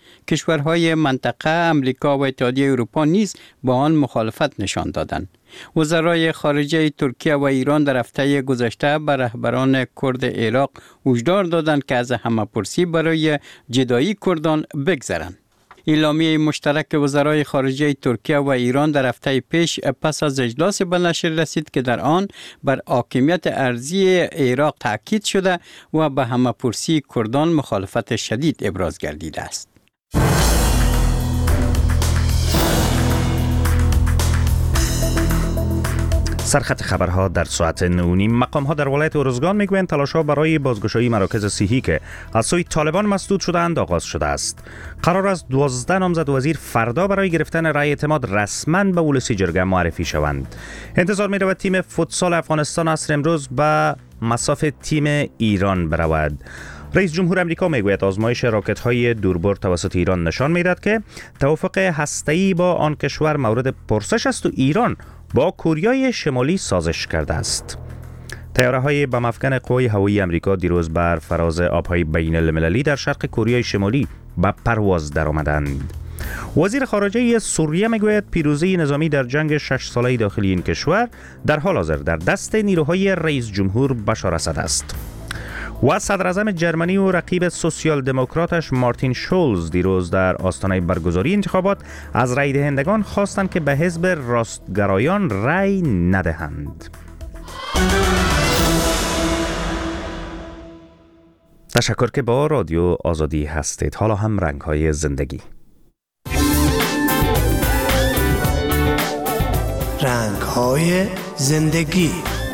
کشورهای منطقه امریکا و اتحادیه اروپا نیز با آن مخالفت نشان دادند. وزرای خارجه ترکیه و ایران در هفته گذشته به رهبران کرد عراق هشدار دادند که از همه‌پرسی برای جدایی کردان بگذرند. اعلامیه مشترک وزرای خارجه ترکیه و ایران در هفته پیش پس از اجلاس به نشر رسید که در آن بر حاکمیت ارضی عراق تاکید شده و به همه‌پرسی کردان مخالفت شدید ابراز گردیده است. سرخط خبرها در ساعت نونیم. مقام ها در ولایت ارزگان میگویند تلاش ها برای بازگشایی مراکز صحی که از سوی طالبان مسدود شده‌اند آغاز شده است. قرار است دوازده نامزد وزیر فردا برای گرفتن رأی اعتماد رسما به ولسی جرگه معرفی شوند. انتظار می رود تیم فوتسال افغانستان عصر امروز به مصاف تیم ایران برود. رئیس جمهور امریکا میگوید آزمایش راکت های دوربرد توسط ایران نشان میدهد که توافق هسته‌ای با آن کشور مورد پرسش است و ایران با کوریای شمالی سازش کرده است. طیاره های بم افکن قوای هوایی امریکا دیروز بر فراز آبهای بین المللی در شرق کوریای شمالی به پرواز درآمدند. وزیر خارجه سوریه میگوید پیروزی نظامی در جنگ شش ساله داخلی این کشور در حال حاضر در دست نیروهای رئیس جمهور بشار اسد است. و صدر اعظم جرمنی و رقیب سوسیال دموکراتش مارتین شولز دیروز در آستانه برگزاری انتخابات از رای دهندگان خواستند که به حزب راستگرایان رای ندهند. تشکر که با رادیو آزادی هستید. حالا هم رنگ‌های زندگی. رنگ‌های زندگی.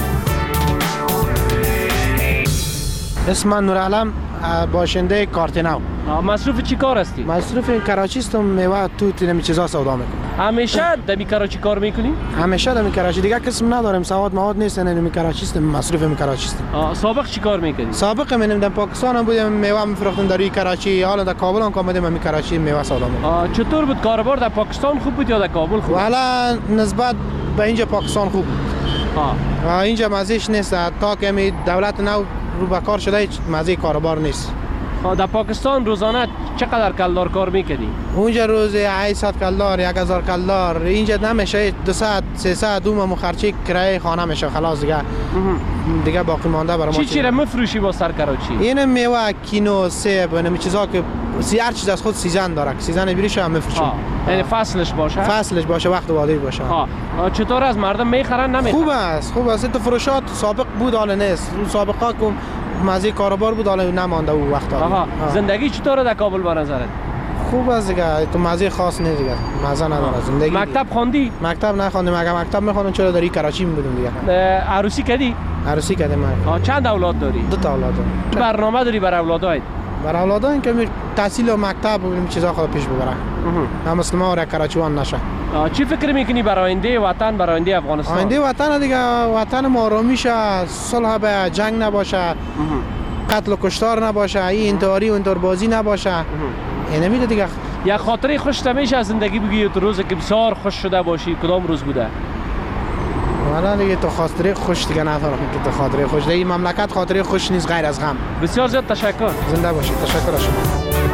اسم من نورعلم، باشنده کارتناو. مصروف چی کار هستی؟ مصروف کراچی هستم، میوه توت نمی چیزا سودا میکنم. همیشه دمی کراچی کار میکنی؟ همیشه دمی کراچی، دیگه قسم ندارم، سواد مواد نیست، نمی کراچی هستم، مصروف می کراچی هستم. سابق چی کار میکنی؟ سابق منم در پاکستان هم بودم، میوه میفروختم در کراچی، حالا در کابل هم کامدم می کراچی میوه سودا میکنم. چطور بود کاربار در پاکستان خوب بود یا در کابل خوب؟ والا نسبت به اینجا پاکستان خوب بود. ها. اینجا مزهش نیست، تا که می دولت نو رو به کار شده مزه کاربار نیست. در پاکستان روزانه چقدر کلدار کار میکنی؟ اونجا روز هشتصد کلدار، یک هزار کلدار، اینجا نمیشه دویست سیصد دوم مخرچی کرایه خانه میشه، خلاص دیگه دیگه باقی مانده برای ما. چی چی را میفروشی با سر کراچی؟ این میوه، کینو، سیب، اینم چیزا که سی هر چیز از خود سیزن داره، سیزن بریش هم میفروشیم. یعنی فصلش باشه؟ فصلش باشه، وقت وادی باشه. ها. چطور از مردم میخرن نمیخرن؟ خوب است، خوب است. تو فروشات سابق بود حالا نیست. سابقا که مزه کاروبار بود حالا نمانده او وقتا. آها. زندگی چطوره در کابل به نظرت؟ خوب است دیگه، تو مزه خاص نیست دیگه، مزه نداره زندگی. مکتب خواندی؟ مکتب نخواندم، مگه مکتب میخوندم چرا در کراچی میبودم دیگه. عروسی کردی؟ عروسی کردم من. چند اولاد داری؟ دو تا اولاد دارم. چه برنامه داری برای اولادات؟ برای اولادان که می تحصیل و مکتب و این چیزا خود پیش ببرن. هم مسلمان و کراچیوان نشه. چی فکر میکنی برای آینده وطن، برای آینده افغانستان؟ آینده وطن دیگه، وطن ما آرامی شه، صلح به جنگ نباشه، قتل و کشتار نباشه، این انتحاری و انتحاربازی نباشه. اینه میده دیگه. یا خاطره خوش میشه از زندگی بگی تو روزی که بسیار خوش شده باشی کدام روز بوده؟ والا دیگه تو خاطره خوش دیگه ندارم که تو خاطره خوش. دیگه مملکت خاطره خوش نیست غیر از غم. بسیار زیاد تشکر. زنده باشید. تشکر از شما.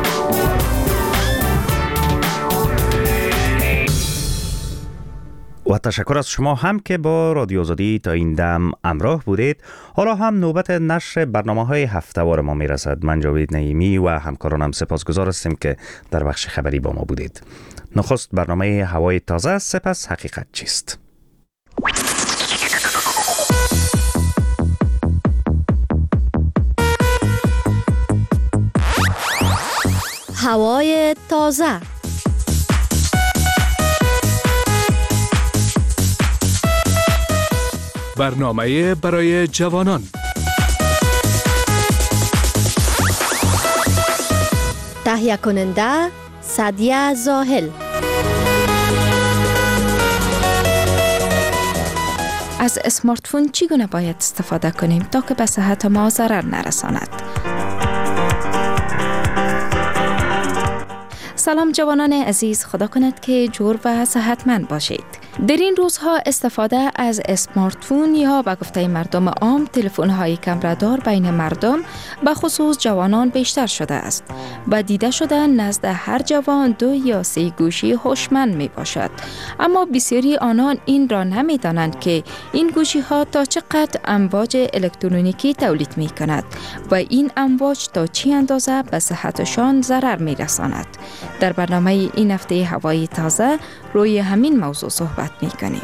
و تشکر از شما هم که با رادیو آزادی تا این دم همراه بودید. حالا هم نوبت نشر برنامه‌های هفته‌وار ما میرسد. من جاوید نعیمی و همکارانم سپاسگزار هستیم که در بخش خبری با ما بودید. نخست برنامه هوای تازه، سپس حقیقت چیست. هوای تازه. برنامه برای جوانان. تهیه کننده سعدیه زاهل. از اسمارت فون چگونه باید استفاده کنیم تا که به صحت ما ضرر نرساند؟ سلام جوانان عزیز، خدا کند که جور و صحتمند باشید. در این روزها استفاده از اسمارتفون یا به گفته مردم عام تلفن‌های کمردار بین مردم به خصوص جوانان بیشتر شده است و دیده شده نزد هر جوان دو یا سه گوشی هوشمند می باشد. اما بسیاری آنان این را نمی دانند که این گوشی ها تا چقدر امواج الکترونیکی تولید می کند و این امواج تا چی اندازه به صحتشان ضرر می رساند. در برنامه این هفته هوای تازه روی همین موضوع صحبت می کنیم.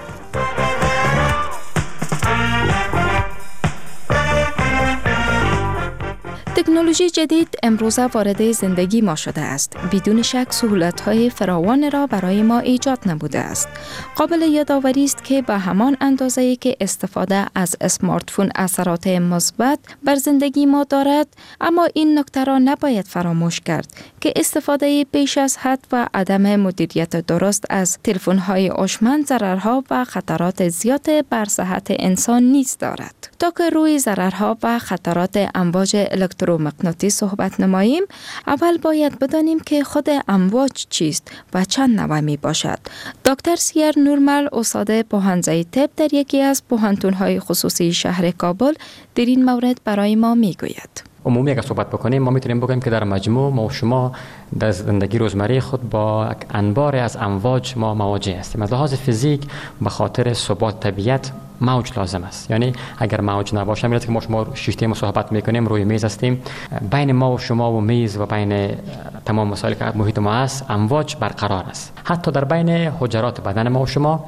تکنولوژی جدید امروزه وارد زندگی ما شده است. بدون شک سهولت‌های فراوان را برای ما ایجاد نموده است. قابل یادآوری است که به همان اندازه‌ای که استفاده از اسمارتفون اثرات مثبت بر زندگی ما دارد، اما این نکته را نباید فراموش کرد که استفاده بیش از حد و عدم مدیریت درست از تلفن‌های هوشمند ضررها و خطرات زیاد بر صحت انسان نیز دارد. تا که روی ضررها و خطرات امواج الکترومغناطیسی صحبت نماییم، اول باید بدانیم که خود امواج چیست و چند نوع می باشد. دکتر سیر نورمل، استاد پوهنځی طب در یکی از پوهنتون‌های خصوصی شهر کابل، در این مورد برای ما می گوید. عمومی اگر صحبت بکنیم ما میتونیم بگیم که در مجموع ما و شما در زندگی روزمره خود با انبار از امواج ما مواجه هستیم. از لحاظ فیزیک به خاطر ثبات طبیعت موج لازم است. یعنی اگر موج نباشه میاد که ما شما شیشته صحبت میکنیم روی میز هستیم، بین ما و شما و میز و بین تمام مسائل که محیط ما است امواج برقرار است. حتی در بین حجرات بدن ما و شما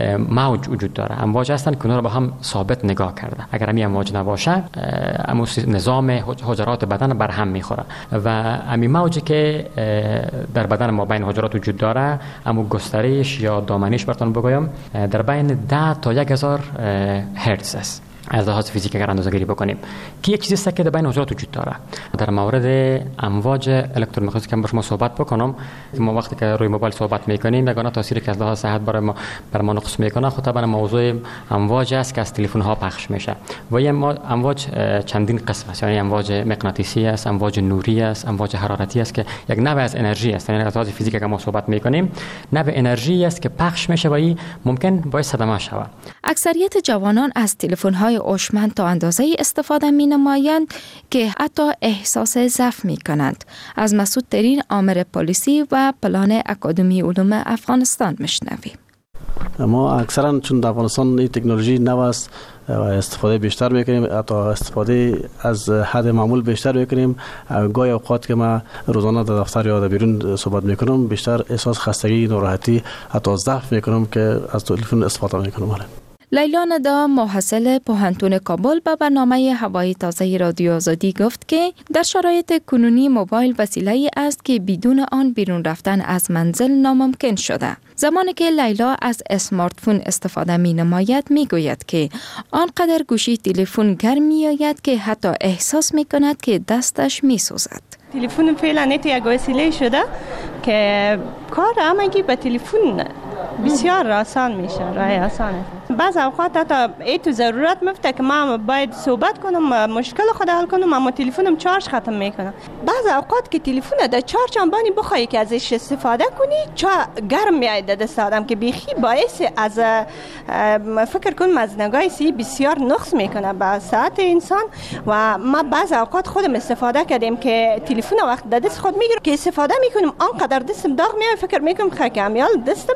موج وجود داره. امواج هستن که اونها رو با هم ثابت نگاه کرده. اگر همین امواج نباشه امو نظام حجرات بدن بر هم میخوره و همین موجی که در بدن ما بین حجرات وجود داره امو گسترش یا دامنیش براتون بگویم در بین ده تا یک هزار هرتز است. از لحاظ فیزیک اگر اندازه گیری بکنیم که یک چیزی است که در بین حجرات وجود داره. در مورد امواج الکترومغناطیسی که با شما صحبت بکنم، ما وقتی که روی موبایل صحبت میکنیم یگانه تاثیری که از لحاظ صحت برای ما بر ما نقص میکنه خود طبعا موضوع امواج است که از تلفن ها پخش میشه و این امواج چندین قسم است. یعنی امواج مغناطیسی است، امواج نوری است، امواج حرارتی است که یک نوع از انرژی است. یعنی از لحاظ فیزیک که ما صحبت میکنیم نوع انرژی است که پخش میشه و این ممکن باعث صدمه شود. اکثریت جوانان از تلفن های هوشمند تا اندازه استفاده می نمایند که حتی احساس ضعف می کنند. از مسعود ترین آمر پلیسی و پلان اکادمی علوم افغانستان میشنویم. ما اکثرا چون در افغانستان این تکنولوژی نو است و استفاده بیشتر میکنیم، حتی استفاده از حد معمول بیشتر میکنیم. گاهی اوقات که ما روزانه در دفتر یا در بیرون صحبت میکنم بیشتر احساس خستگی، ناراحتی، حتی ضعف میکنم که از تلفن استفاده میکنم. لیلا ندا، محصل پوهنتون کابل، به برنامه هوای تازه رادیو آزادی گفت که در شرایط کنونی موبایل وسیله‌ای است که بدون آن بیرون رفتن از منزل ناممکن شده. زمانی که لیلا از اسمارتفون استفاده می نماید می گوید که آنقدر گوشی تلفن گرم می آید که حتی احساس می کند که دستش می سوزد. تلفن فعلا یک وسیله شده که کار همگی به تلفن بسیار آسان میشه، راه آسانه. بعض اوقات حتی ای تو ضرورت مفته که من باید صحبت کنم، مشکل خود حل کنم، اما تلفنم چارج ختم میکنه. بعض اوقات که تلفن در چارج هم بانی بخوای که ازش استفاده کنی چا گرم میاد دست آدم که بیخی باعث از فکر کنم از نگاه سی بسیار نقص میکنه به صحت انسان. و ما بعض اوقات خودم استفاده کردیم که تلفن وقت در دست خود میگیرم که استفاده میکنم آنقدر دستم داغ میاد فکر میکنم خکمیال دستم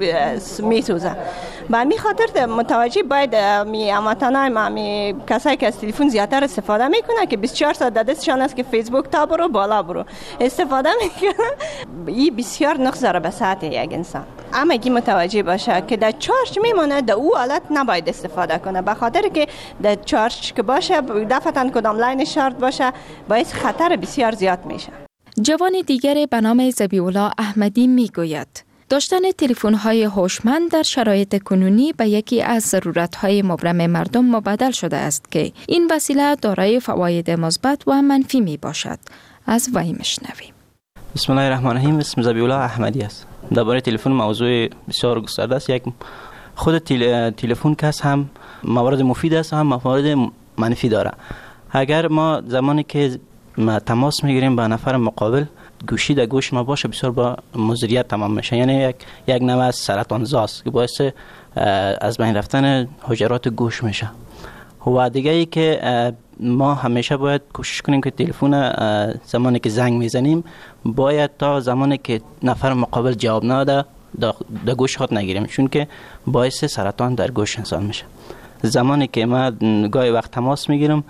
میسوزه. به می خاطر متوجه باید می هموطنای ما می کسایی که از تلفن زیادتر استفاده میکنه که بیست و چهار ساعت در دستشان است که فیسبوک تا برو بالا برو استفاده میکنه، این بسیار نقص داره به صحت یک انسان. اما کی متوجه باشه که در چارج میمونه در او حالت نباید استفاده کنه، به خاطر که در چارج که باشه دفعتاً کدام لاین شارژ باشه باعث خطر بسیار زیاد میشه. جوان دیگر به نام ذبیح‌الله احمدی میگوید داشتن تلفن‌های هوشمند در شرایط کنونی به یکی از ضرورت‌های مبرم مردم مبادل شده است که این وسیله دارای فواید مثبت و منفی می باشد. از وی میشنویم. بسم الله الرحمن الرحیم. اسم ذبیح‌الله احمدی است. درباره تلفن موضوع بسیار گسترده است. یک خود تل... تلفن کس هم موارد مفید است هم موارد منفی داره. اگر ما زمانی که ما تماس میگیریم با نفر مقابل گوشی در گوش ما باشه بسیار با مضریت تمام میشه. یعنی یک یک نوع از سرطان زاست که باعث از بین رفتن حجرات گوش میشه. و دیگه ای که ما همیشه باید کوشش کنیم که تلفن زمانی که زنگ میزنیم باید تا زمانی که نفر مقابل جواب نده در گوش خود نگیریم، چون که باعث سرطان در گوش انسان میشه. زمانی که ما گاهی وقت تماس میگیرم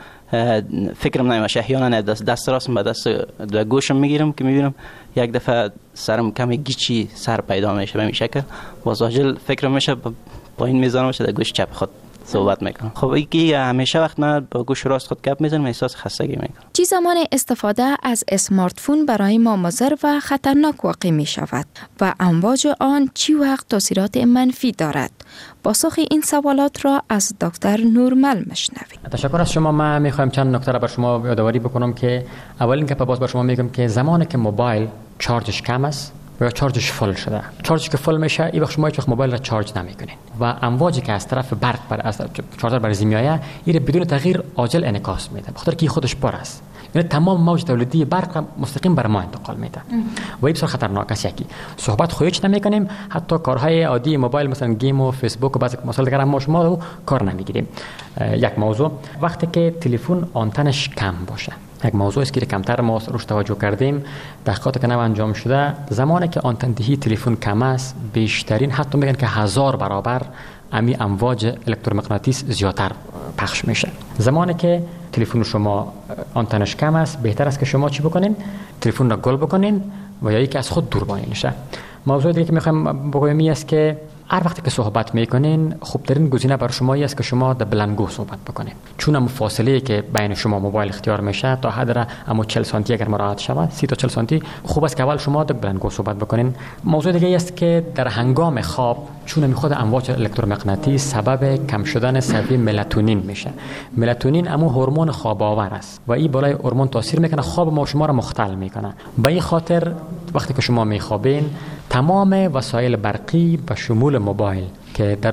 فکرم نمیشه، احیانا دست, دست راستم به دست در گوشم میگیرم که میبینم یک دفعه سرم کمی گیچی سر پیدا میشه به این شکل، واساجل فکرم میشه پایین میذارم میشه در گوش چپ خود صحبت میکنم. خب اینکه همیشه وقت من با گوش راست خود گپ میزنم احساس خستگی میکنم. چی زمان استفاده از اسمارت فون برای ما مضر و خطرناک واقع می شود و امواج آن چی وقت تاثیرات منفی دارد؟ پاسخ این سوالات را از دکتر نورمل مشنوید. تشکر از شما. من میخوایم چند نکته را بر شما یادآوری بکنم که اول اینکه باز بر شما میگم که زمانی که موبایل چارجش کم است و چارجش فل شده، چارجی که فل میشه این وقت شما هیچ وقت موبایل را چارج نمیکنین و امواجی که از طرف برق بر از چارجر بر میآید این بدون تغییر عاجل انعکاس میده، بخاطر که خودش پر است. یعنی تمام موج تولیدی برق مستقیم بر ما انتقال میده و این بسیار خطرناک است. یکی صحبت خودش نمیکنیم، حتی کارهای عادی موبایل مثلا گیم و فیسبوک و بعضی مسائل دیگر ما شما رو کار نمیگیریم. یک موضوع وقتی که تلفن آنتنش کم باشه، یک موضوع است که کمتر ما روش توجه کردیم. تحقیقات که نو انجام شده زمانی که آنتن دهی تلفن کم است بیشترین حتی میگن که هزار برابر امی امواج الکترومغناطیس زیادتر پخش میشه. زمانی که تلفن شما آنتنش کم است بهتر است که شما چی بکنین؟ تلفن را گل بکنین و یا یکی از خود دور بانینشه. موضوع دیگه که میخوایم بگویم است که هر وقتی که صحبت میکنین خوبترین گزینه برای شما است که شما در بلندگو صحبت بکنین، چون هم فاصله که بین شما موبایل اختیار میشه تا حد را اما چهل سانتی اگر مراعات شود سی تا چهل سانتی خوب است که اول شما در بلندگو صحبت بکنین. موضوع دیگه است که در هنگام خواب چون می خود امواج الکترومغناطیس سبب کم شدن سطح ملاتونین میشه. ملاتونین اما هورمون خواب آور است و این بالای هورمون تاثیر میکنه، خواب ما شما را مختل میکنه. به این خاطر وقتی که شما میخوابین تمام وسایل برقی به شمول موبایل که در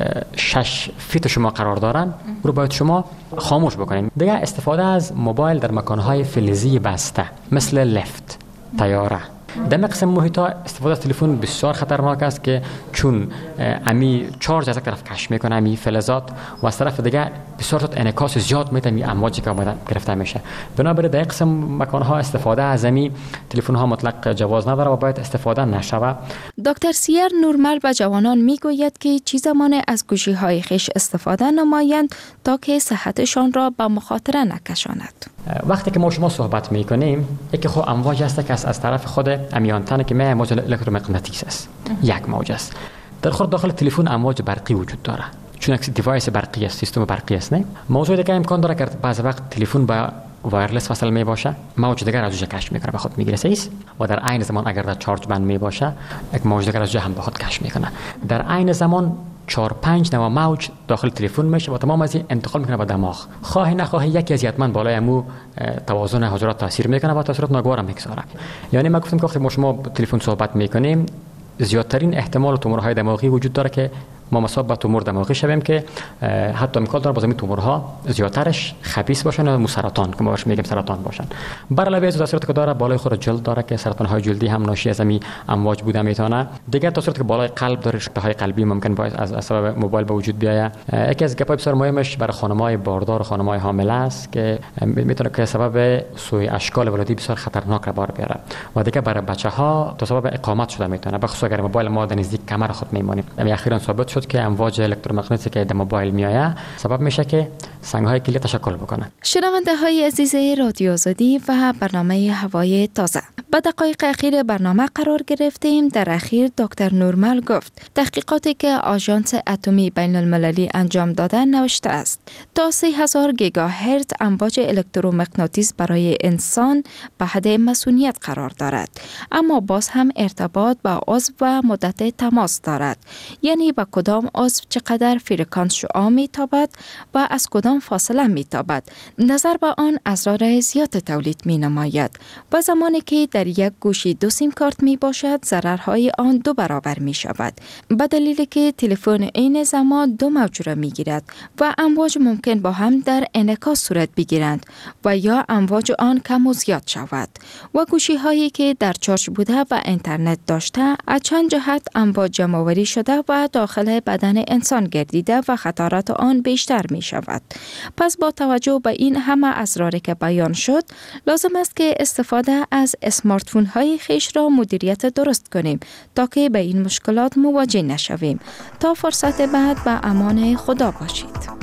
شش فیت شما قرار دارن رو باید شما خاموش بکنین. دیگه استفاده از موبایل در مکانهای فلزی بسته مثل لفت، طیاره، در قسم محیط‌ها استفاده از تلفن بسیار خطرناک است که چون امی چارج از یک طرف کش میکنه امی فلزات و از طرف دیگه بسیار زیاد انعکاس زیاد میده امی امواجی که اومده گرفته میشه. بنابراین در قسم مکان‌ها استفاده از امی تلفن‌ها مطلق جواز نداره و باید استفاده نشود. دکتر سیر نورمل به جوانان میگوید که چی زمان از گوشی‌های خویش استفاده نمایند تا که صحتشان را به مخاطره نکشاند. وقتی که ما شما صحبت میکنیم یکی خو امواج است که از طرف خود امیانتن که ما موج الکترومغناطیس است، یک موج است. در خود داخل تلفن امواج برقی وجود داره چون یک دیوایس برقی است، سیستم برقی است. نه موضوع دیگه امکان داره که بعض وقت تلفن با وایرلس وصل می باشه موج دیگر از اونجا کش میکنه به خود میگیره است و در عین زمان اگر در چارج بند می باشه یک موج دیگر از اونجا هم به خود کش میکنه. در عین زمان چهار پنج نوع موج داخل تلفن میشه و تمام از این انتقال میکنه به دماغ. خواهی نخواهی یکی از حتما بالای مو توازن حجرات تاثیر میکنه و تاثیرات ناگوار هم میگذاره. یعنی ما گفتم که وقتی ما شما تلفن صحبت میکنیم زیادترین احتمال تومورهای دماغی وجود داره که ما مصاب به تومور دماغی شویم که حتی امکان داره باز این تومورها زیادترش خبیث باشن و سرطان که ما بهش میگیم سرطان باشن. بر علاوه از تاثیراتی که داره بالای خود جلد داره که سرطان های جلدی هم ناشی از همین امواج بوده میتونه. دیگر تاثیراتی که بالای قلب داره، شکست‌های قلبی ممکن باعث از سبب موبایل به وجود بیاید. یکی از گپای بسیار مهمش برای خانم‌های باردار و خانم‌های حامله است که میتونه که سبب سوء اشکال ولادی بسیار خطرناک را بار بیاره و دیگه برای بچه‌ها تا سبب اقامت شده میتونه، به خصوص اگر موبایل ما در نزدیک کمر خود میمونیم. اخیراً ثابت شد که امواج الکترومغناطیسی که در موبایل میآید سبب میشه که سنگ‌های کلیه تشکل بکنه. شنونده های عزیز رادیو آزادی و برنامه هوای تازه، به دقایق اخیر برنامه قرار گرفتیم. در اخیر دکتر نورمل گفت تحقیقاتی که آژانس اتمی بین المللی انجام داده نوشته است تا سه هزار گیگاهرتز امواج الکترومغناطیس برای انسان به حد مسئولیت قرار دارد، اما باز هم ارتباط با عضو و مدت تماس دارد. یعنی با کدام کدام عضو چقدر فرکانس شعاع میتابد و از کدام فاصله میتابد. نظر به آن اسرار زیاد تولید می نماید و زمانی که در یک گوشی دو سیم کارت می باشد ضررهای آن دو برابر می شود به دلیل که تلفن عین زمان دو موج را می گیرد و امواج ممکن با هم در انعکاس صورت بگیرند و یا امواج آن کم و زیاد شود و گوشی هایی که در چارج بوده و اینترنت داشته از چند جهت امواج جمع آوری شده و داخل بدن انسان گردیده و خطرات آن بیشتر می شود. پس با توجه به این همه اسراری که بیان شد لازم است که استفاده از اسمارت فون های خیش را مدیریت درست کنیم تا که به این مشکلات مواجه نشویم. تا فرصت بعد به امان خدا باشید.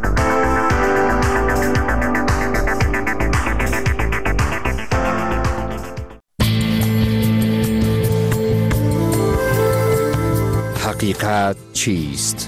حقیقت چیست؟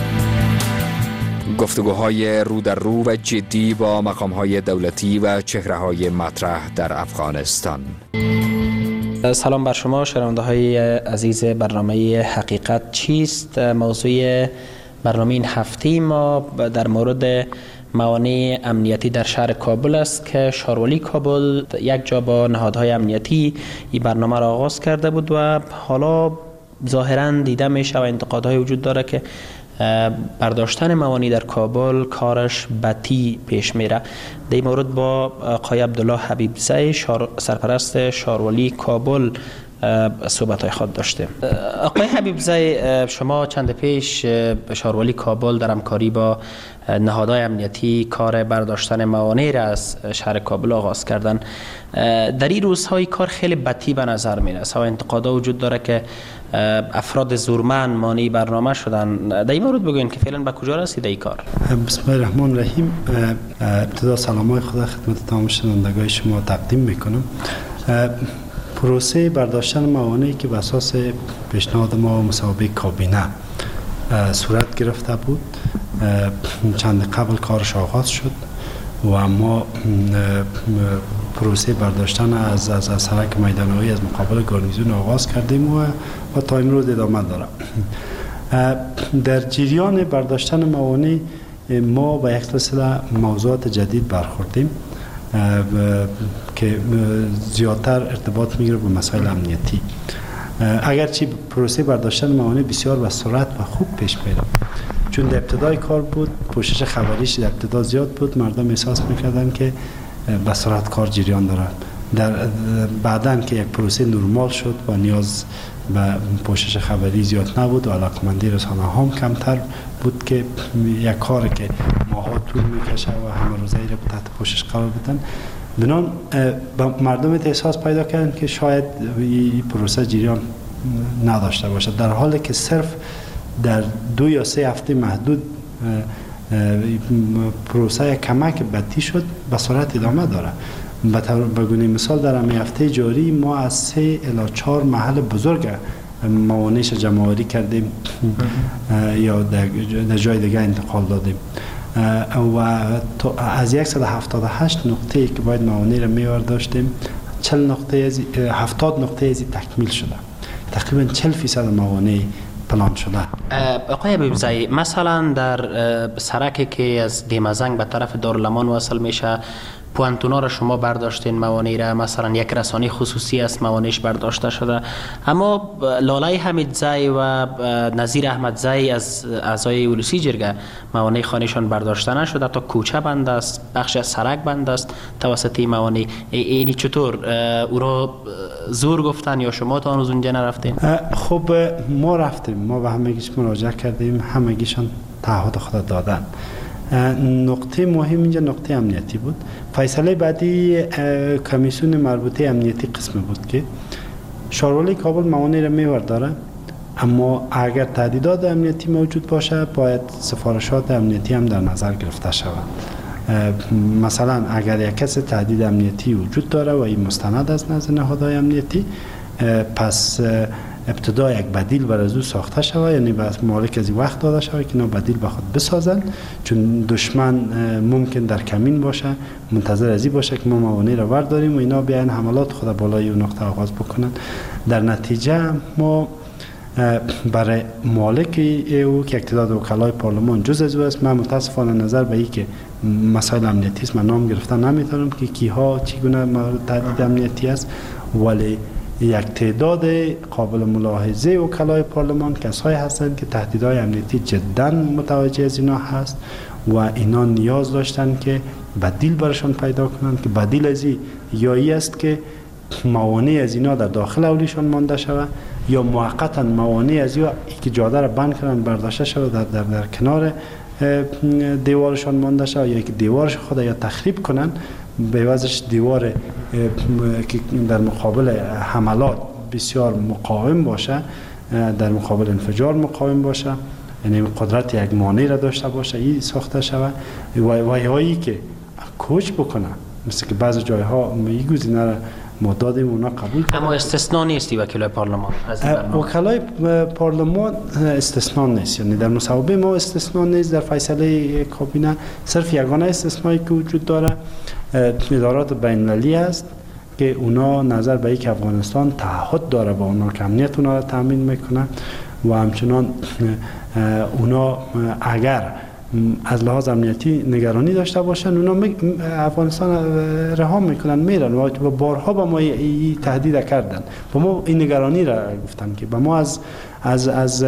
گفتگوهای رو در رو و جدی با مقامهای دولتی و چهره‌های مطرح در افغانستان. سلام بر شما شنونده های عزیز برنامه حقیقت چیست. موضوع برنامه این هفته ما در مورد موانع امنیتی در شهر کابل است که شهرولی کابل یک جا با نهادهای امنیتی این برنامه را آغاز کرده بود و حالا ظاهراً دیده میشه و انتقادهای وجود داره که برداشتن موانع در کابل کارش بطی پیش میره. در این مورد با آقای عبدالله حبیبزی سرپرست شهرولی کابل صحبت‌های خود داشته. آقای حبیبزی، شما چند پیش شهرولی کابل در همکاری با نهادهای امنیتی کار برداشتن موانع را از شهر کابل آغاز کردن. در این روزهای کار خیلی بطی به نظر میرسه و انتقادها وجود داره که افراد زورمند مانع برنامه شدن. در این مورد بگوین که فعلا به کجا رسیده این کار؟ بسم الله الرحمن الرحیم. ابتدا سلامای خدا خدمت تمام شنوندگان شما تقدیم میکنم. پروسه برداشتن موانعی که بر اساس پیشنهاد ما و مصوبه کابینه صورت گرفته بود چند قبل کارش آغاز شد و ما پروسه برداشتن از از, از سرک میدانهایی از مقابل گارنیزون آغاز کردیم و, و تا امروز ادامه داره. در جریان برداشتن موانع ما با یک سلسله موضوعات جدید برخوردیم که زیادتر ارتباط میگیره با مسائل امنیتی. اگرچه پروسه برداشتن موانع بسیار با سرعت و خوب پیش میره، چون در ابتدای کار بود، پوشش خبریش در ابتدا زیاد بود، مردم احساس میکردن که با سرعت کار جریان داره. در بعداً که یک پروسه نرمال شد و نیاز به پوشش خبری زیاد نبود و علاقمندی رسانه هم کمتر بود که یک کاری که ماها طول میکشه و همه روزایی را تحت پوشش قرار بدن، بنان مردم احساس پیدا کردن که شاید این پروسه جریان نداشته باشد، در حالی که صرف در دو یا سه هفته محدود پروسه کمک بطی شد به سرعت ادامه داره. به گونه مثال در همین هفته جاری ما از سه الی چهار محل بزرگ موانعش جمع آوری کردیم یا در جای دیگه انتقال دادیم و از صد و هفتاد و هشت نقطه که باید موانع را میوار داشتیم چهل نقطه از هفتاد نقطه از تکمیل شده. تقریبا چهل فیصد موانع پلان شده. آقای حبیبزی، مثلا در سرکی که از دیمزنگ به طرف دارالمان وصل میشه پوانتونا را شما برداشتین موانع را، مثلا یک رسانه خصوصی است موانعش برداشته شده، اما لالای حمیدزی و نظیر احمدزی از اعضای اولوسی جرگه موانع خانهشان برداشته نشده، تا کوچه بند است، بخش از سرک بند است توسط موانع. اینی چطور او را زور گفتن یا شما تا هنوز اونجا نرفتین؟ خب ما رفتیم، ما به همگیش مراجعه کردیم، همگیشان تعهد خود دادن. نقطه مهم اینجا نقطه امنیتی بود. فیصله بعدی کمیسیون مربوطه امنیتی قسم بود که شهرولی کابل موانع را میور داره، اما اگر تهدیدات امنیتی موجود باشه باید سفارشات امنیتی هم در نظر گرفته شود. مثلا اگر یک کس تهدید امنیتی وجود داره و این مستند از نظر نهادهای امنیتی، پس ابتدا یک بدیل بر از او ساخته شود، یعنی به مالک از وقت داده شود که اینا بدیل به خود بسازن، چون دشمن ممکن در کمین باشه، منتظر ازی باشه که ما موانع را ورداریم و اینا بیان حملات خود بالای اون نقطه آغاز بکنن. در نتیجه ما برای مالک او که اقتدار وکلای پارلمان جز از او است. من متاسفانه نظر به این که مسائل امنیتی است من نام گرفتن نمیتونم که کیها چگونه مورد تهدید امنیتی است، ولی یک تعداد قابل ملاحظه وکلای پارلمان کسایی هستند که تهدیدهای امنیتی جدا متوجه از اینا هست و اینا نیاز داشتن که بدیل برشان پیدا کنند که بدیل از این یا ای است که موانع از اینا در داخل اولیشان مانده شود یا موقتا موانع از یا که جاده را بند کنند برداشته شود در, در, در کنار دیوارشان مانده شود یا که دیوارش خود یا تخریب کنند به عوضش دیوار که در مقابل حملات بسیار مقاوم باشه، در مقابل انفجار مقاوم باشه، یعنی قدرت یک مانع را داشته باشه این ساخته شود و هایی که کوچ بکنه مثل که بعض جایها این گزینه را ما دادیم اونا قبول کنه. اما استثناء نیستی وکلای پارلمان؟ وکلای پارلمان استثناء نیست، یعنی در مصوبه ما استثناء نیست. در فیصله کابینه صرف یگانه استثنایی که وجود داره ادارات بین المللی است که اونا نظر به اینکه افغانستان تعهد داره با اونا که امنیت اونا را تامین میکنه و همچنان اونا اگر از لحاظ امنیتی نگرانی داشته باشن اونا افغانستان رها میکنن میرن و بارها با ما این تهدید کردن با ما این نگرانی را گفتن که با ما از از از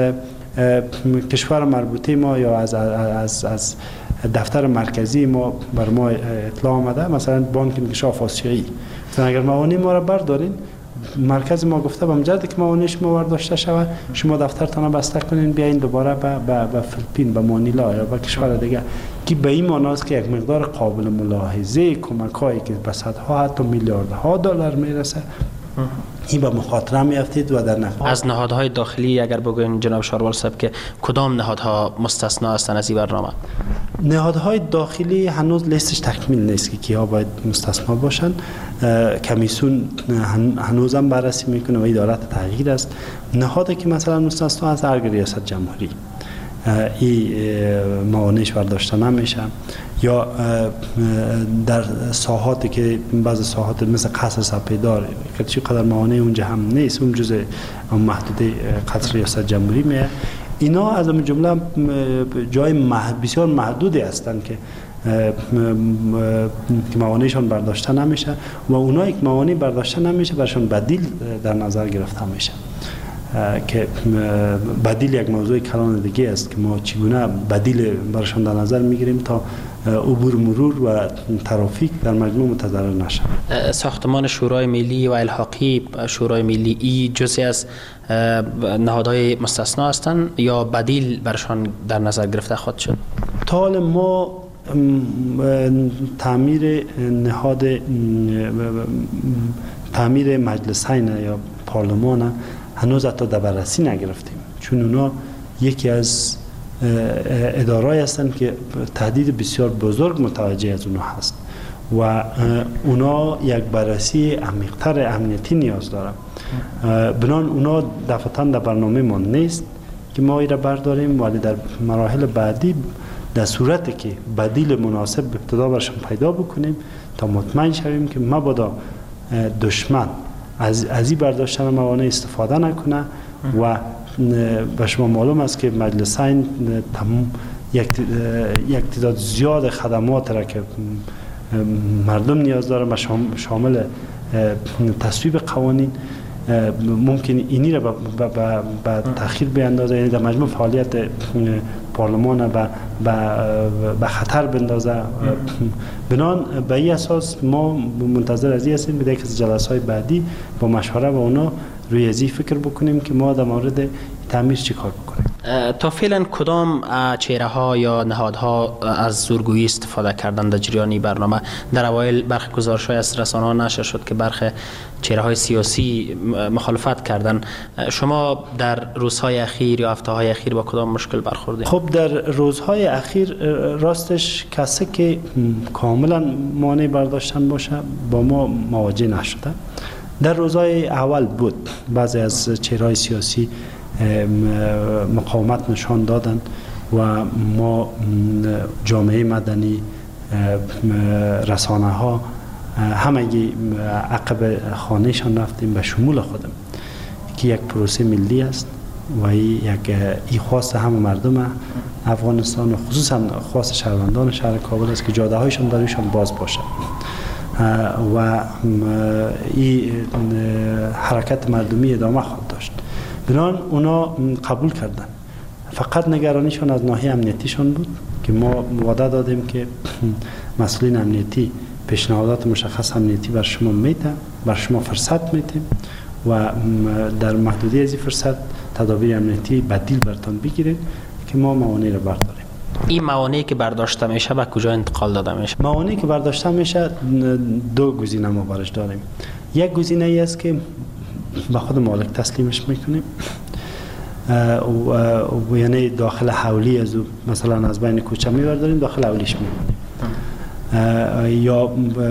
کشور مربوطه ما یا از از از دفتر مرکزی ما بر ما اطلاع آمده، مثلا بانک انکشاف آسیایی اگر موانع ما را بردارین مرکز ما گفته به مجرد که موانع شما برداشته شود شما دفترتان بسته کنین بیاین دوباره به به فیلیپین به مانیلا یا به کشور دیگه که به این معنی است که یک مقدار قابل ملاحظه کمک‌هایی که به صدها حتی میلیاردها دلار میرسه این به مخاطره میافتید و در نفع از نهادهای داخلی اگر بگوین جناب شاروال صاحب که کدام نهادها مستثنا هستند از این برنامه؟ نهادهای داخلی هنوز لیستش تکمیل نیست که کیا باید مستثنا باشن. کمیسیون هنوز هم بررسی میکنه و این دارد تغییر است. نهادی که مثلا مستثنا از هر ریاست جمهوری این موانعش برداشته نمیشه یا در ساحاتی که بعض ساحات مثل قصر سپیدار که چقدر موانع اونجا هم نیست اون جزء محدوده قصر ریاست جمهوری میه. اینا از این جمله جای بسیار محدودی هستند که که موانعشان برداشته نمیشه و اونایی که موانع برداشته نمیشه برشان بدیل در نظر گرفته میشه که بدیل یک موضوع کلان دیگه است که ما چگونه بدیل برشان در نظر میگیریم تا عبور مرور و ترافیک در مجموع متضرر نشه. ساختمان شورای ملی و الحاقی شورای ملی ای جزئی از نهادهای مستثنا هستند یا بدیل برشان در نظر گرفته خواهد شد؟ تا ما تعمیر نهاد تعمیر مجلسین یا پارلمان هنوز حتی در بررسی نگرفتیم چون اونا یکی از ادارهایی هستند که تهدید بسیار بزرگ متوجه از اونا هست و اونا یک بررسی عمیق‌تر امنیتی نیاز دارن. بنان اونا دفعتاً در برنامه ما نیست که ما این را برداریم ولی در مراحل بعدی در صورتی که بدیل مناسب ابتدا برشان پیدا بکنیم تا مطمئن شویم که مبادا دشمن از از این برداشتن موانع استفاده نکنه و به شما معلوم است که مجلسین تمام یک یک تعداد زیاد خدمات را که مردم نیاز داره شامل تصویب قوانین ممکن اینی را به تأخیر بیندازه، یعنی در مجموع فعالیت پارلمان به خطر بندازه. بنان به این اساس ما منتظر از این هستیم که از جلسه‌های بعدی با مشوره با اونا روی ازی فکر بکنیم که ما در مورد تعمیر چی کار بکنیم. تا فعلا کدام چهره ها یا نهادها از زورگویی استفاده کردن در جریان برنامه؟ در اوایل برخی گزارش های از رسانه ها نشر شد که برخی چهره های سیاسی مخالفت کردن. شما در روزهای اخیر یا هفته های اخیر با کدام مشکل برخوردید؟ خب در روزهای اخیر راستش کسی که کاملا مانع برداشتن باشه با ما مواجه نشده. در روزهای اول بود بعضی از چهره‌های سیاسی مقاومت نشان دادن و ما جامعه مدنی رسانه ها همگی عقب خانهشان رفتیم به شمول خودم که یک پروسه ملی است و یک ای خواست هم مردم افغانستان و خصوصا خواست شهروندان شهر کابل است که جاده هایشان برایشان باز باشد و این حرکت مردمی ادامه خواهد داشت. بنابراین اونا قبول کردن. فقط نگرانیشان از ناحیه امنیتیشان بود که ما وعده دادیم که مسئولین امنیتی پیشنهادات مشخص امنیتی بر شما میده، بر شما فرصت میدیم و در محدودیت از این فرصت تدابیر امنیتی بدیل برتان بگیرید که ما موانع را برداریم. این موانعی که برداشته میشه به کجا انتقال داده میشه؟ موانعی که برداشته میشه دو گزینه ما برش داریم. یک گزینه ای است که به خود مالک تسلیمش میکنیم و یعنی داخل حولی از مثلا از بین کوچه میبرداریم داخل حولیش میبریم یا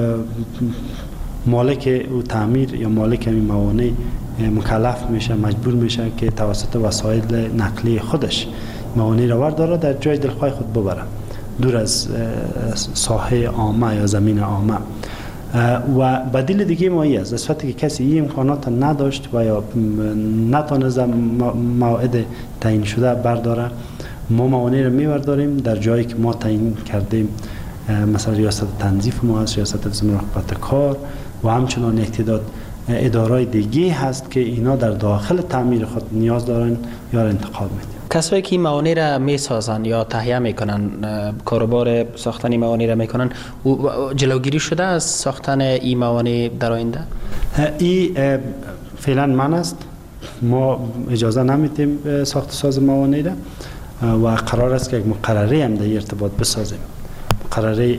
مالک او تعمیر یا مالک این موانع مکلف میشه، مجبور میشه که توسط وسایل نقلیه خودش موانع را ورداره در جای دلخواه خود ببره دور از ساحه عامه یا زمین عامه. و بدیل دیگه ما ای است، از وقتی که کسی این امکانات نداشت و یا نتانست موعد تعیین شده برداره، ما موانع را میبرداریم در جایی که ما تعیین کردیم، مثلا ریاست تنظیف ما هست، ریاست مراقبت کار و همچنان اعتداد ادارای دیگه هست که اینا در داخل تعمیر خود نیاز دارن یا انتقال میدن. کسایی که این موانع را میسازن یا تهیه میکنن، کاروبار ساختن موانع را میکنن، جلوگیری شده از ساختن این موانع در آینده؟ این فعلا من است، ما اجازه نمیدیم ساخت ساز موانع را و قرار است که یک مقرره هم در ارتباط بسازیم. مقرره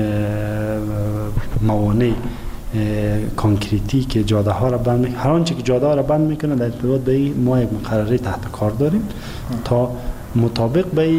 موانع کانکریتی که جاده ها را بند میکنه، هر آنچه که جاده ها را بند میکنه در ارتباط به این ما یک مقرره تحت کار داریم تا مطابق به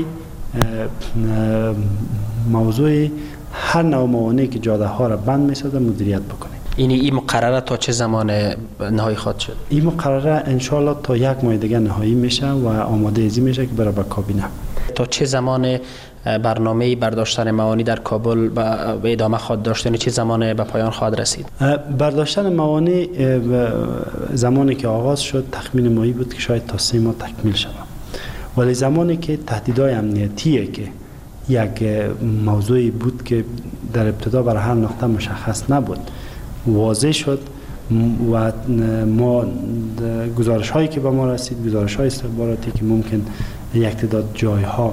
موضوع هر نوع موانعی که جاده ها را بند میسازه مدیریت بکنیم. این این مقرره تا چه زمان نهایی خواهد شد؟ این مقرره انشالله تا یک ماه دیگه نهایی میشه و آماده ازی میشه که بره به کابینه. تا چه زمان برنامه برداشتن موانع در کابل به ادامه خواهد داشت؟ یعنی چه زمان به پایان خواهد رسید؟ برداشتن موانع زمانی که آغاز شد تخمین مایی بود که شاید تا سه ماه تکمیل شود، ولی زمانی که تهدیدهای امنیتیه که یک موضوعی بود که در ابتدا برای هر نقطه مشخص نبود واضح شد و ما گزارش هایی که به ما رسید، گزارش های استخباراتی که ممکن یک تعداد جای ها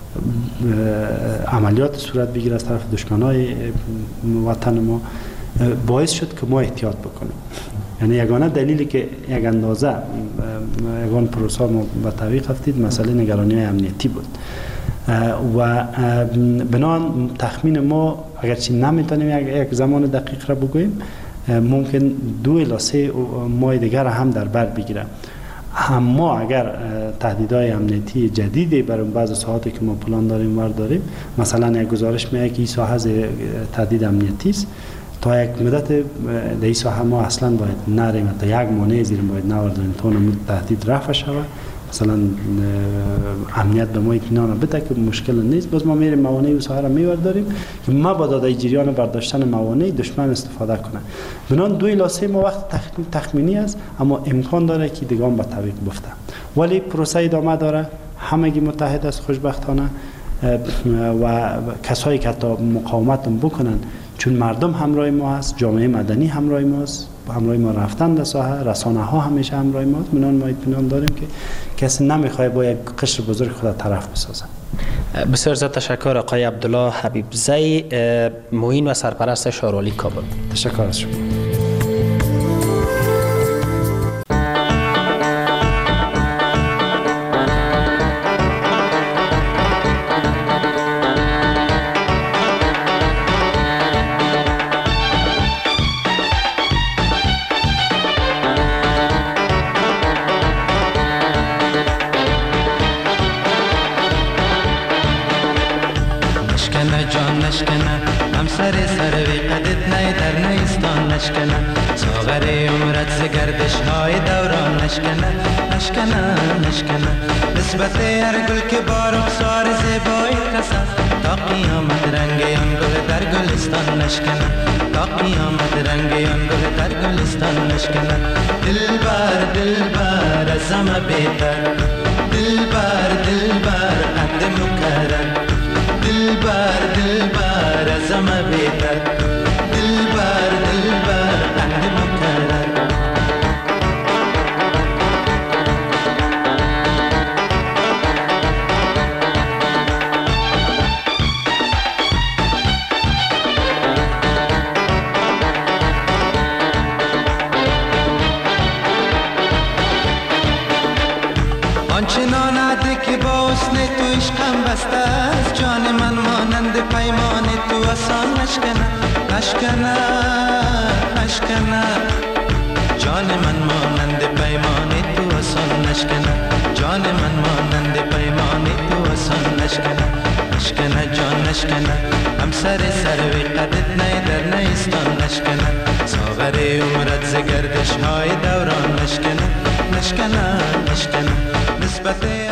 عملیات صورت بگیره از طرف دشمنای وطن ما، باعث شد که ما احتیاط بکنیم. یعنی یگانه دلیلی که یک اندازه یگان پروسا ما به تعویق افتید مسئله نگرانی امنیتی بود و بنان تخمین ما اگرچه نمیتونیم یک زمان دقیق را بگوییم، ممکن دو الی سه ماه دیگر هم در بر بگیره. اما اگر تهدیدهای امنیتی جدیدی برای بعض ساحاتی که ما پلان داریم ور داریم، مثلا یک گزارش میگه که این ساحه تهدید امنیتی است، تا یک مدت در این ساحه ما اصلا باید نریم، تا یک مانع زیر باید نورداریم تا اون تهدید رفع شود، مثلا امنیت به ما اطمینان بده که مشکل نیست، باز ما میریم موانع و ساحه را میورداریم که مبادا جریان برداشتن موانع دشمن استفاده کنه. بنان دو الی سه ماه وقت تخمینی است، اما امکان داره که دیگه هم به تعویق بفته، ولی پروسه ادامه داره. همگی متحد است خوشبختانه و کسایی که حتی مقاومت بکنن چون مردم همراه ما هست، جامعه مدنی همراه ما است، همراه ما رفتن در ساحه، رسانه ها همیشه همراه ما است. منان ما اطمینان داریم که کسی نمیخواد با یک قشر بزرگ خود طرف بسازه. بسیار زیاد تشکر آقای عبدالله حبیبزی، معین و سرپرست شارولی کابل. تشکر از شما. نسبت هر گل که با رخسار زیبایی کسد تا قیامت رنگ آن گل در گلستان نشکنه. تا قیامت رنگ آن گل در گلستان نشکند. دلبر دلبر از همه بهتر، دلبر دلبر قد مکرر، دلبر دلبر از همه بهتر، دلبر دلبر قد مکرر. آنچنان عده که با حسن تو عشقم بسته است، جان من مانند پیمان تو آسان نشکنه نشکنه نشکنه، جان من مانند پیمان تو آسان نشکنه، جان من مانند پیمان تو آسان نشکنه نشکنه، جان نشکنه، هم سر سروی قدت نه در نیستان نشکنه، ساغر عمرت ز گردش های دوران نشکنه نشکنه نشکنه، نسبت